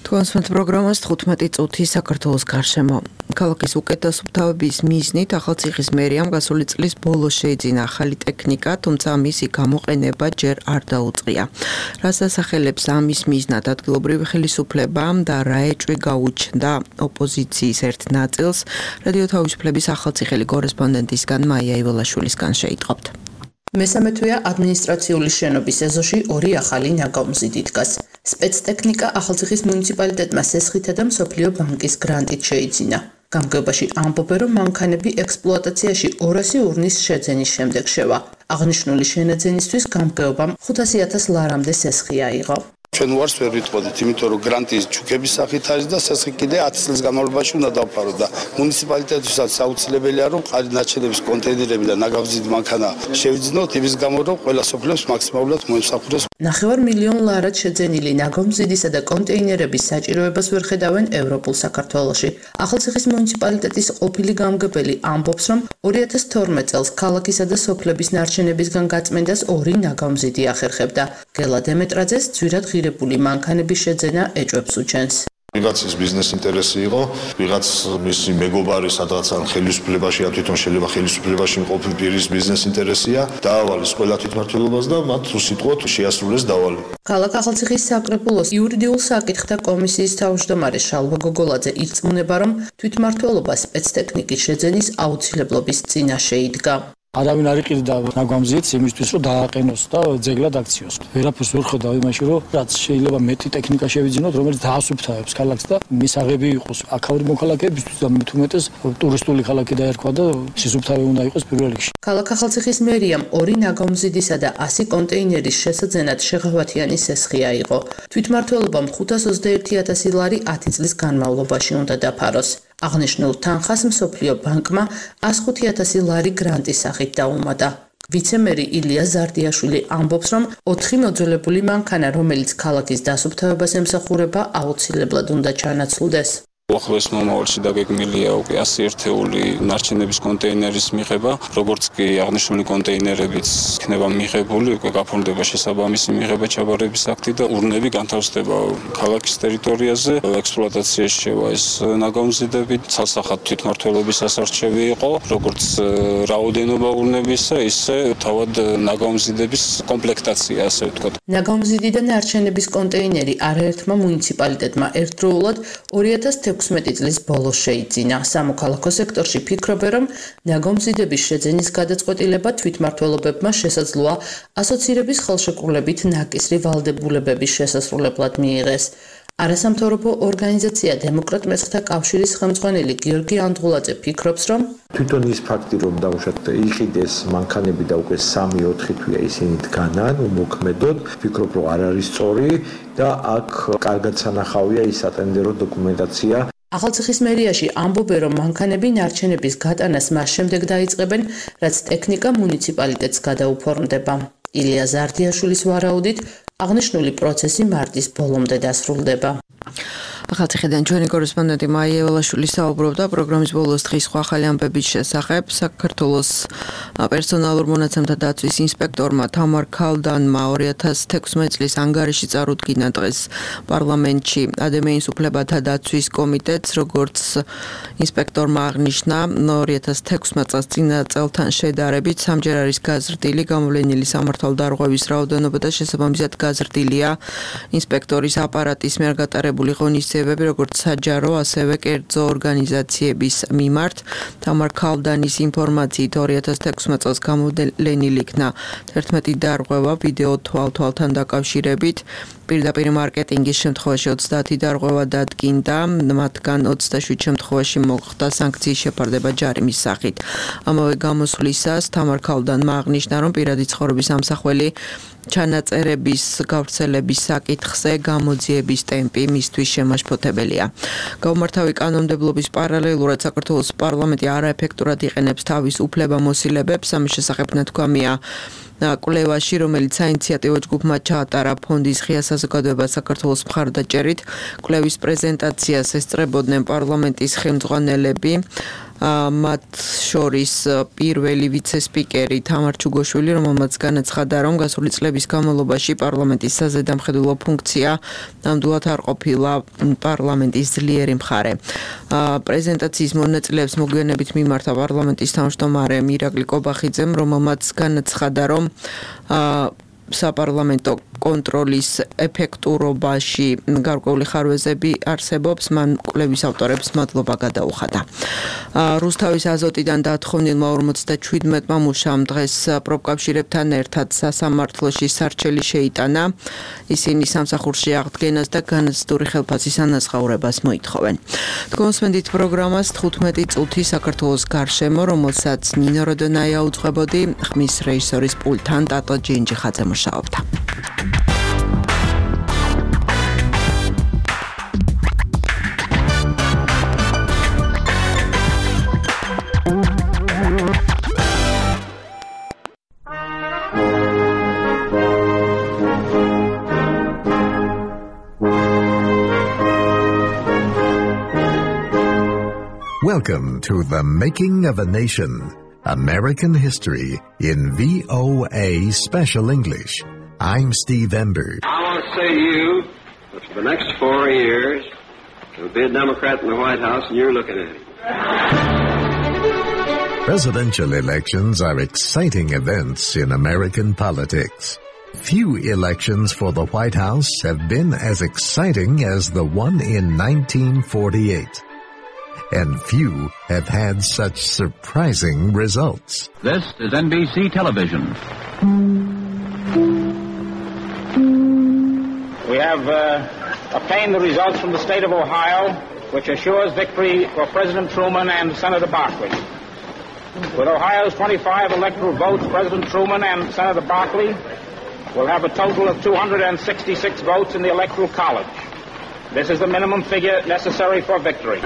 [SPEAKER 8] თქვენს პროგრამას თხუთმეტი წუთი საქართველოს გარშემო. ქალაქის უკეთესუფთავების მიზნით ახალციხის მერიამ გასული წლის ბოლოს შეიძინა ახალი ტექნიკა, თუმცა მისი გამოყენება ჯერ არ დაუწყია. რას ასახელებს ამის მიზნად ადგილობრივი ხელისუფლება და რა ეჭვი გაუჩნდა ოპოზიციის ერთ ნაწილს, რადიო თავისუფლების ახალციხელი კორესპონდენტისგან მაია იველაშვილისგან შეიტყობთ.
[SPEAKER 13] მესამე თვეა ადმინისტრაციული შენობის ეზოში ორი ახალი ნაგავმზიდი დგას. სპეცტექნიკა ახალციხის მუნიციპალიტეტმა სესხითა და მსოფლიო ბანკის გრანტით შეიძინა. გამგეობაში ამბობენ, რომ მანქანები ექსპლუატაციაში ორასი ურნის შეძენის შემდეგ შევა. აღნიშნული შენაძენისთვის გამგეობამ ხუთასი ათას ლარამდე სესხი აიღო.
[SPEAKER 14] ჩვენ უარს ვერ ვიტყოდით, იმიტომ რომ გრანტის ჩუქების სახით არის და სესხი კიდე ათი წლის განმავლობაში უნდა დავფაროთ და მუნიციპალიტეტისათვის აუცილებელია რომ ყარი ნაჩენების კონტეინერები და ნაგავმზიდი მანქანა შევიძინოთ იმის გამო რომ ყველა სოფლებს მაქსიმალურად მოემსახუროს.
[SPEAKER 13] ნახევარ მილიონ ლარად შეძენილი ნაგავმზიდისა და კონტეინერების საჭიროებას ვერ ხედავენ ევროპულ საქართველოში. ახალციხის მუნიციპალიტეტის ყოფილი გამგებელი ამბობს, რომ ორი ათას თორმეტ წელს ქალაქისა და სოფლების ნარჩენებისგან გაწმენდას ორი ნაგავმზიდი ახერხებდა. გელა დემეტრაძეს ძვირად ღირებული მანქანების შეძენა ეჭვებს უჩენს.
[SPEAKER 15] ვიღაცის ბიზნეს ინტერესი იყო, ვიღაც მისი მეგობარი სადღაც ან ხელისუფლებაში, ან თვითონ შეიძლება ხელისუფლებაში მყოფი პირის ბიზნეს ინტერესია, დაავალეს ყველა თვითმმართველობას და მათ უსიტყვოდ შეასრულეს დავალი.
[SPEAKER 13] ქალაქ ახალციხის საკრებულოს იურიდიულ საკითხთა კომისიის თავმჯდომარე შალვა გოგოლაძე ირწმუნება, რომ თვითმმართველობა სპეცტექნიკის შეძენის აუცილებლობის წინაშე იდგა.
[SPEAKER 16] არავინ არ იყიდა ნაგავმზიდს იმისთვის, რომ დააყენოს და ძეგლად აქციოს. ვერაფერს ვერ ხედავ იმაში, რომ რაც შეიძლება მეტი ტექნიკა შევიძინოთ, რომელიც დაასუფთავებს ქალაქს და მისაღები იყოს აქაური მოქალაქეებისთვის და მით უმეტეს ტურისტული ქალაქი დაერქვა და სისუფთავე უნდა იყოს პირველ რიგში.
[SPEAKER 13] ქალაქ ახალციხის მერიამ ორი ნაგავმზიდისა და ასი კონტეინერის შესაძენად შეღავათიანი სესხი აიღო. თვითმმართველობამ ხუთას ოცდაერთი ათასი ლარი ათი წლის განმავლობაში უნდა დაფაროს. აღნიშნულ თანხას მსოფლიო ბანკმა ას ხუთი ათასი ლარი გრანტის სახით დაუმატა. ვიცემერი ილია ზარდიაშვილი ამბობს, რომ ოთხი მოძველებული მანქანა, რომელიც ქალაქის დასუფთავებას ემსახურება, აუცილებლად უნდა ჩანაცვლდეს.
[SPEAKER 17] უახლოეს მომავალში დაგეგმილია უკვე ასი ერთეული ნარჩენების კონტეინერის მიღება, როგორც კი აღნიშნული კონტეინერებიც იქნება მიღებული, უკვე გაფორმდება შესაბამისი მიღება ჩაბარების აქტი და ურნები განთავსდება ქალაქის ტერიტორიაზე. ექსპლუატაციაში შევა ეს ნაგავმზიდები, ცალსახად თვითმმართველობის ასარჩევი იყო, როგორც რაოდენობა ურნებისა, ისე თავად ნაგავმზიდების კომპლექტაცია, ასე ვთქვათ.
[SPEAKER 13] ნაგავმზიდი და ნარჩენების კონტეინერი არაერთმა მუნიციპალიტეტმა ერთდროულად ორი ათას თექვსმეტი წლის ბოლოს შეიძინა. სამოქალაქო სექტორში ფიქრობენ, რომ ნაგავმზიდების შეძენის გადაწყვეტილება თვითმმართველობებმა შესაძლოა ასოცირების ხელშეკრულებით ნაკისრი ვალდებულებების შესასრულებლად მიიღეს. არასამთავრობო ორგანიზაცია დემოკრატ მესხთა კავშირის ხელმძღვანელი გიორგი ანდღულაძე ფიქრობს, რომ
[SPEAKER 18] თვითონ ის ფაქტი, რომ დაუშვათ იყიდეს მანქანები და უკვე სამი ოთხი თვეა ისინი დგანან, უმოქმედოდ, ფიქრობ, რომ არ არის სწორი და აქ კარგად სანახავია ის ატენდერო დოკუმენტაცია.
[SPEAKER 13] ახალციხის მერიაში ამბობენ, რომ მანქანები ნარჩენების გატანას მას შემდეგ დაიწყებენ, რაც ტექნიკა მუნიციპალიტეტს გადაუფორმდება. ილია ზარდიაშვილის ვარაუდით, აღნიშნული პროცესი მარტის ბოლომდე დასრულდება.
[SPEAKER 8] ახალციხიდან ჩვენი კორესპონდენტი მაია იველაშვილი საუბრობდა პროგრამის ბოლოს დღის სხვა ახალი ამბების შესახებ. საქართველოს პერსონალურ მონაცემთა დაცვის ინსპექტორმა თამარ ქალდანმა ორი ათას თექვსმეტი წლის ანგარიში წარუდგინა დღეს პარლამენტში ადამიანის უფლებათა დაცვის კომიტეტს, როგორც ინსპექტორმა აღნიშნა, ორი ათას თექვსმეტი წელს წინა წელთან შედარებით სამჯერ არის გაზრდილი გამოვლენილი სამართალდარღვევის რაოდენობა და შესაბამისად გაზრდილია ინსპექტორის აპარატის მიერ გატარებული ღონისძიებები, როგორც საჯარო, ასევე კერძო ორგანიზაციების მიმართ. თამარ ქალდანის ინფორმაციით ორი ათას თექვსმეტი წელს გამოვლენილი იქნა თერთმეტი დარღვევა ვიდეო თვალთვალთან დაკავშირებით. პირდაპირ მარკეტინგის შემთხვევაში ოცდაათი დარღვევა დადგინდა, მათგან ოცდაშვიდ შემთხვევაში მოხდა სანქციის შეფარდება ჯარიმის სახით. ამავე გამოსვლისას თამარ ქალდანმა აღნიშნა, რომ პირადი ცხოვრების ამსახველი ჩანაწერების გავრცელების საკითხზე გამოძიების ტემპი მისთვის შემაშფოთებელია. გაუმართავი კანონმდებლობის პარალელურად საქართველოს პარლამენტი არაეფექტურად იყენებს თავის უფლებამოსილებებს, ამის შესახებ ნათქვამია კვლევაში, რომელიც საინიციატივო ჯგუფმა ჩაატარა ფონდის ღია საზოგადოება საქართველოს მხარდაჭერით. კვლევის პრეზენტაციას ესწრებოდნენ პარლამენტის ხელმძღვანელები, მათ შორის პირველი ვიცე-სპიკერი თამარ ჩუგოშვილი, რომელმაც განაცხადა, რომ გასული წლების განმავლობაში პარლამენტის საზედამხედველო ფუნქცია ნამდვილად არ ყოფილა პარლამენტის ძლიერი მხარე. პრეზენტაციის მონაწილეებს მოგვიანებით მიმართა პარლამენტის თავმჯდომარე მირაკლი კობახიძემ, რომელმაც განაცხადა, რომ საპარლამენტო კონტროლის ეფექტურობაში გარკვეული ხარვეზები არსებობს, მან კვლევის ავტორებს მადლობა გადაუხადა. რუსთავის აზოტიდან დათხოვნილმა ორმოცდაჩვიდმეტმა მუშამ დღეს პროფკავშირებთან ერთად სასამართლოში სარჩელი შეიტანა. ისინი სამსახურში აღდგენას და განაცდური ხელფასის ანაზღაურებას მოითხოვენ. თქვენსმენდით პროგრამას თხუთმეტი წუთი საქართველოს გარშემო, რომელსაც ნინო როდონაია უძღვებოდი, ხმის რეჟისორის პულტთან ტატო ჯინჯიხაძე მუშაობდა.
[SPEAKER 19] Welcome to The Making of a Nation, American History in V O A Special English. I'm Steve Ember.
[SPEAKER 20] I want to say to you that for the next four years, there'll be a Democrat in the White House and you're looking at him.
[SPEAKER 19] Presidential elections are exciting events in American politics. Few elections for the White House have been as exciting as the one in nineteen forty-eight. And few have had such surprising results.
[SPEAKER 21] This is N B C Television.
[SPEAKER 22] We have uh, obtained the results from the state of Ohio, which assures victory for President Truman and Senator Barkley. With Ohio's twenty-five electoral votes, President Truman and Senator Barkley will have a total of two hundred sixty-six votes in the Electoral College. This is the minimum figure necessary for victory.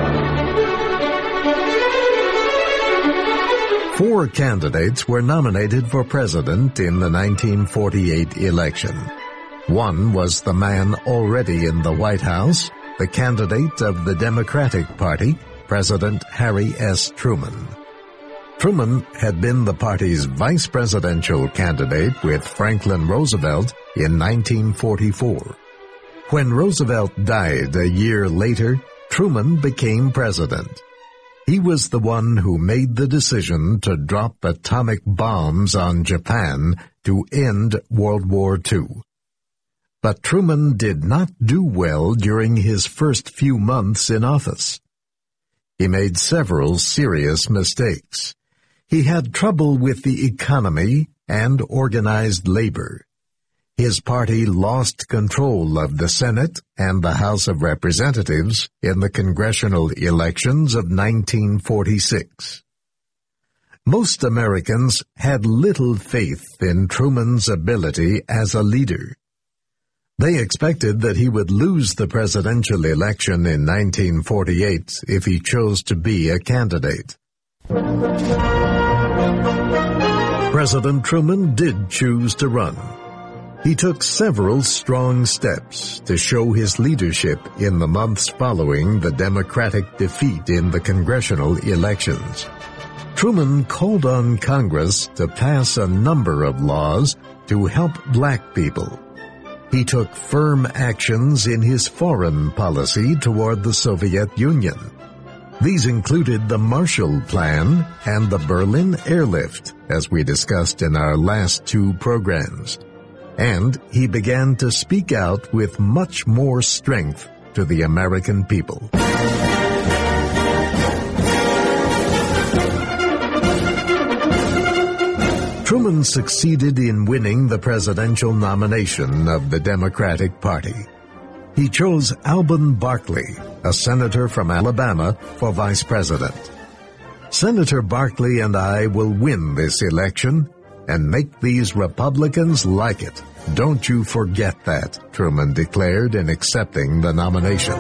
[SPEAKER 19] Four candidates were nominated for president in the nineteen forty-eight election. One was the man already in the White House, the candidate of the Democratic Party, President Harry S. Truman. Truman had been the party's vice presidential candidate with Franklin Roosevelt in nineteen forty-four. When Roosevelt died a year later, Truman became president. He was the one who made the decision to drop atomic bombs on Japan to end World War Two. But Truman did not do well during his first few months in office. He made several serious mistakes. He had trouble with the economy and organized labor. His party lost control of the Senate and the House of Representatives in the congressional elections of nineteen forty-six. Most Americans had little faith in Truman's ability as a leader. They expected that he would lose the presidential election in nineteen forty-eight if he chose to be a candidate. President Truman did choose to run. He took several strong steps to show his leadership in the months following the Democratic defeat in the congressional elections. Truman called on Congress to pass a number of laws to help black people. He took firm actions in his foreign policy toward the Soviet Union. These included the Marshall Plan and the Berlin Airlift, as we discussed in our last two programs. And he began to speak out with much more strength to the American people. Truman succeeded in winning the presidential nomination of the Democratic Party. He chose Alben Barkley, a senator from Alabama, for vice president. Senator Barkley and I will win this election and make these Republicans like it. Don't you forget that, Truman declared in accepting the nomination.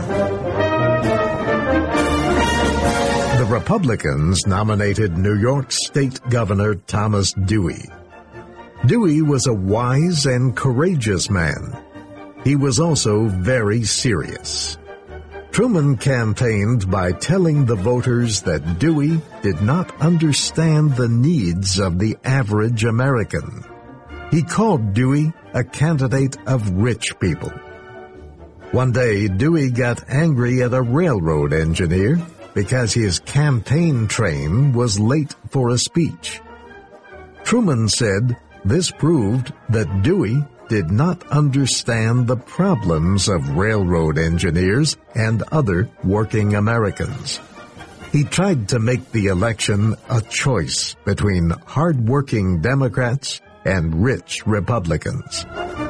[SPEAKER 19] The Republicans nominated New York State Governor Thomas Dewey. Dewey was a wise and courageous man. He was also very serious. Truman campaigned by telling the voters that Dewey did not understand the needs of the average American. He called Dewey a candidate of rich people. One day, Dewey got angry at a railroad engineer because his campaign train was late for a speech. Truman said this proved that Dewey did not understand the problems of railroad engineers and other working Americans. He tried to make the election a choice between hard-working Democrats and rich Republicans.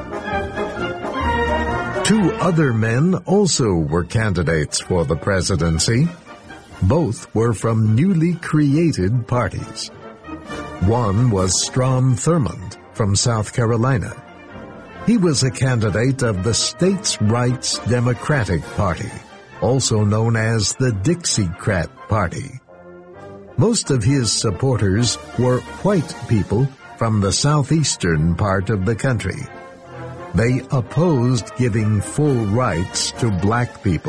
[SPEAKER 19] Two other men also were candidates for the presidency. Both were from newly created parties. One was Strom Thurmond from South Carolina. He was a candidate of the States' Rights Democratic Party, also known as the Dixiecrat Party. Most of his supporters were white people from the southeastern part of the country. They opposed giving full rights to black people.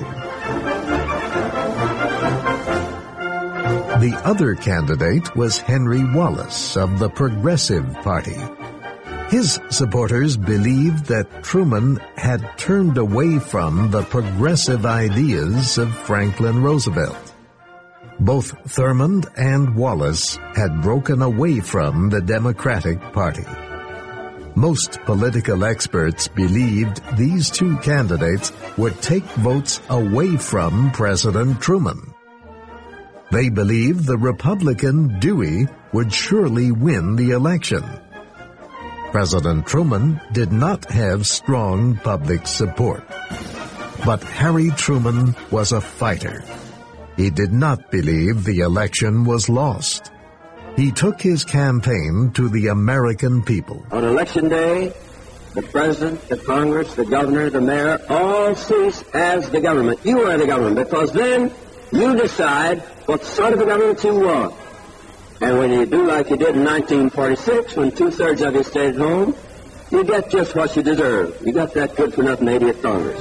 [SPEAKER 19] The other candidate was Henry Wallace of the Progressive Party. His supporters believed that Truman had turned away from the progressive ideas of Franklin Roosevelt. Both Thurmond and Wallace had broken away from the Democratic Party. Most political experts believed these two candidates would take votes away from President Truman. They believed the Republican Dewey would surely win the election. President Truman did not have strong public support. But Harry Truman was a fighter. He did not believe the election was lost. He took his campaign to the American people.
[SPEAKER 20] On election day, the president, the Congress, the governor, the mayor, all cease as the government. You are the government, because then you decide what sort of a government you want. And when you do like you did in nineteen forty-six, when two-thirds of you stayed at home, you get just what you deserve. You got that good-for-nothing eightieth Congress.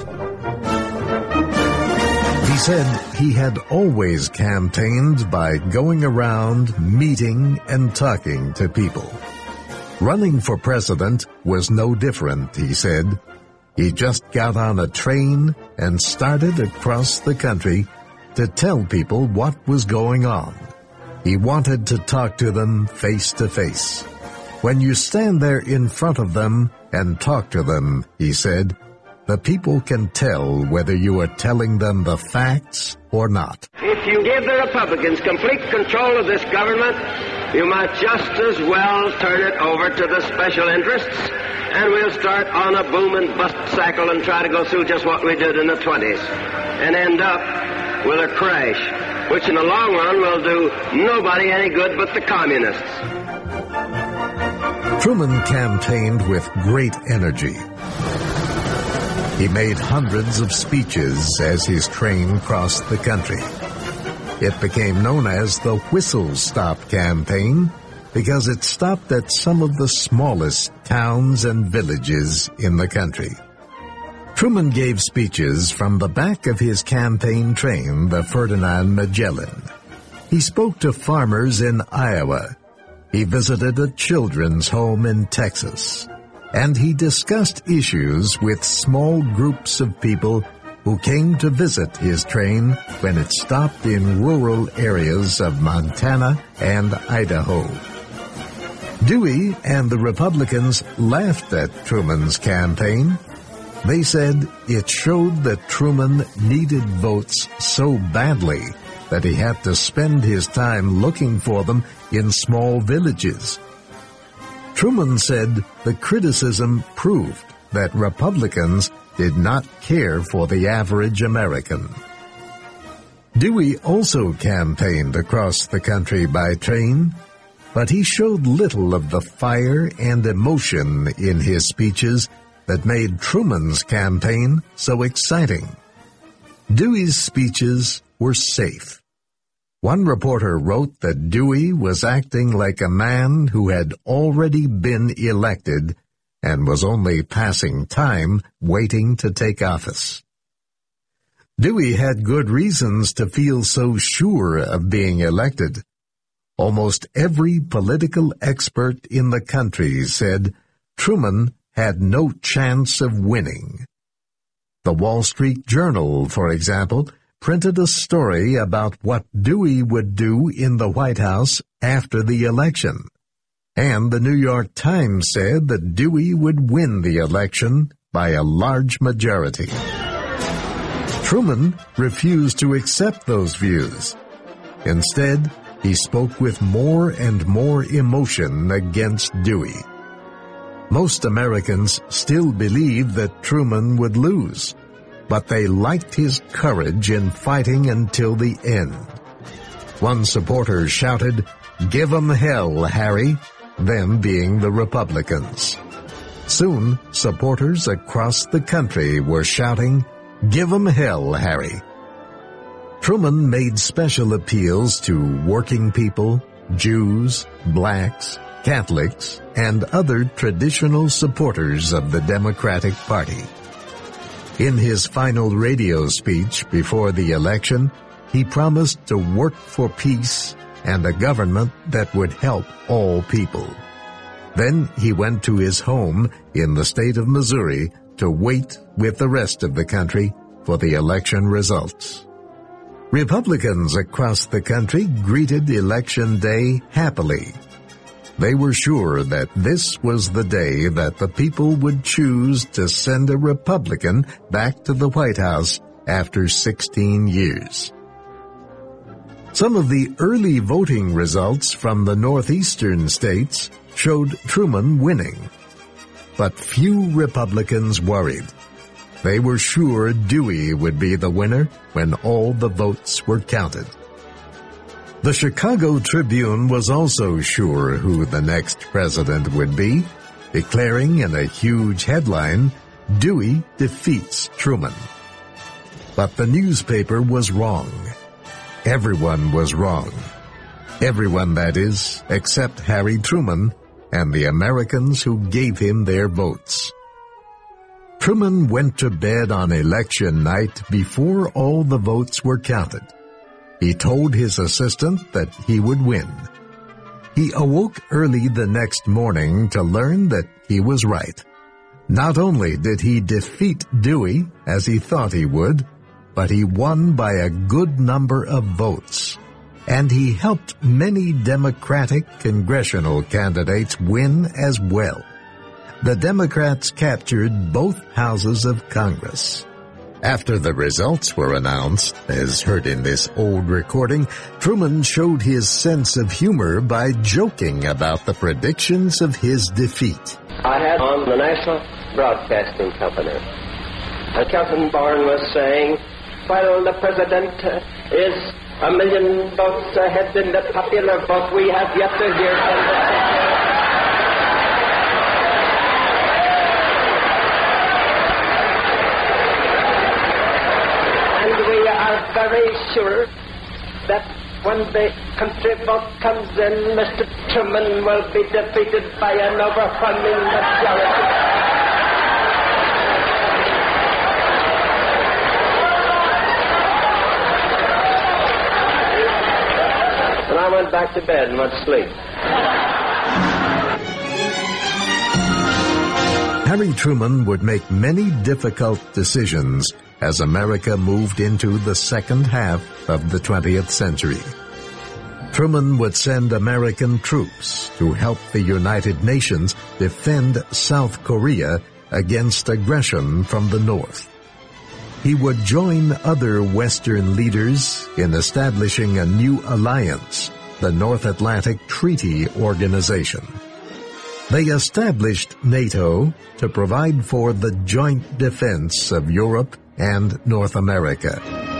[SPEAKER 19] He said he had always campaigned by going around, meeting, and talking to people. Running for president was no different, he said. He just got on a train and started across the country to tell people what was going on. He wanted to talk to them face to face. When you stand there in front of them and talk to them, he said, the people can tell whether you are telling them the facts or not.
[SPEAKER 20] If you give the Republicans complete control of this government, you might just as well turn it over to the special interests, and we'll start on a boom and bust cycle and try to go through just what we did in the twenties, and end up with a crash, which in the long run will do nobody any good but the communists.
[SPEAKER 19] Truman campaigned with great energy. He made hundreds of speeches as his train crossed the country. It became known as the Whistle Stop Campaign because it stopped at some of the smallest towns and villages in the country. Truman gave speeches from the back of his campaign train, the Ferdinand Magellan. He spoke to farmers in Iowa. He visited a children's home in Texas. And he discussed issues with small groups of people who came to visit his train when it stopped in rural areas of Montana and Idaho. Dewey and the Republicans laughed at Truman's campaign. They said it showed that Truman needed votes so badly that he had to spend his time looking for them in small villages. Truman said the criticism proved that Republicans did not care for the average American. Dewey also campaigned across the country by train, but he showed little of the fire and emotion in his speeches that made Truman's campaign so exciting. Dewey's speeches were safe. One reporter wrote that Dewey was acting like a man who had already been elected and was only passing time waiting to take office. Dewey had good reasons to feel so sure of being elected. Almost every political expert in the country said Truman had no chance of winning. The Wall Street Journal, for example, printed a story about what Dewey would do in the White House after the election. And the New York Times said that Dewey would win the election by a large majority. Truman refused to accept those views. Instead, he spoke with more and more emotion against Dewey. Most Americans still believed that Truman would lose, but they liked his courage in fighting until the end. One supporter shouted, "Give 'em hell, Harry," them being the Republicans. Soon, supporters across the country were shouting, "Give 'em hell, Harry." Truman made special appeals to working people, Jews, blacks, Catholics, and other traditional supporters of the Democratic Party. In his final radio speech before the election, he promised to work for peace and a government that would help all people. Then he went to his home in the state of Missouri to wait with the rest of the country for the election results. Republicans across the country greeted Election Day happily. They were sure that this was the day that the people would choose to send a Republican back to the White House after sixteen years. Some of the early voting results from the northeastern states showed Truman winning. But few Republicans worried. They were sure Dewey would be the winner when all the votes were counted. The Chicago Tribune was also sure who the next president would be, declaring in a huge headline, "Dewey defeats Truman." But the newspaper was wrong. Everyone was wrong. Everyone, that is, except Harry Truman and the Americans who gave him their votes. Truman went to bed on election night before all the votes were counted. He told his assistant that he would win. He awoke early the next morning to learn that he was right. Not only did he defeat Dewey, as he thought he would, but he won by a good number of votes. And he helped many Democratic congressional candidates win as well. The Democrats captured both houses of Congress. After the results were announced, as heard in this old recording, Truman showed his sense of humor by joking about the predictions of his defeat.
[SPEAKER 20] I had on the National Broadcasting Company, and Captain Barn was saying, "While the president is a million votes ahead in the popular vote, we have yet to hear from the very sure that when the country vote comes in, Mister Truman will be defeated by an overwhelming majority." And I went back to bed and went to sleep.
[SPEAKER 19] Harry Truman would make many difficult decisions as America moved into the second half of the twentieth century. Truman would send American troops to help the United Nations defend South Korea against aggression from the North. He would join other Western leaders in establishing a new alliance, the North Atlantic Treaty Organization. They established NATO to provide for the joint defense of Europe and North America.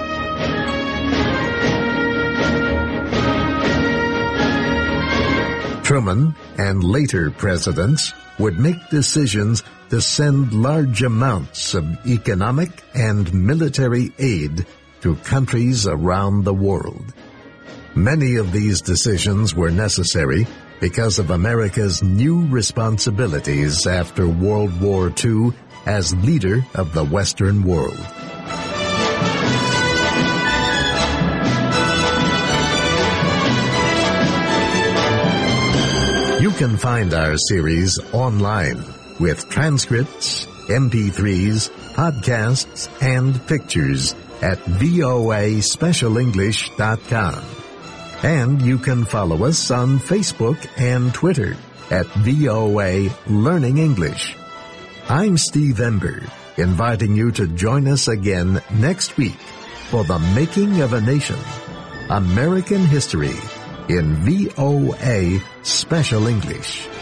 [SPEAKER 19] Truman and later presidents would make decisions to send large amounts of economic and military aid to countries around the world. Many of these decisions were necessary because of America's new responsibilities after World War Two as leader of the Western world. You can find our series online with transcripts, M P threes, podcasts, and pictures at V O A special english dot com. And you can follow us on Facebook and Twitter at V O A Learning English. I'm Steve Ember, inviting you to join us again next week for The Making of a Nation, American History in V O A Special English.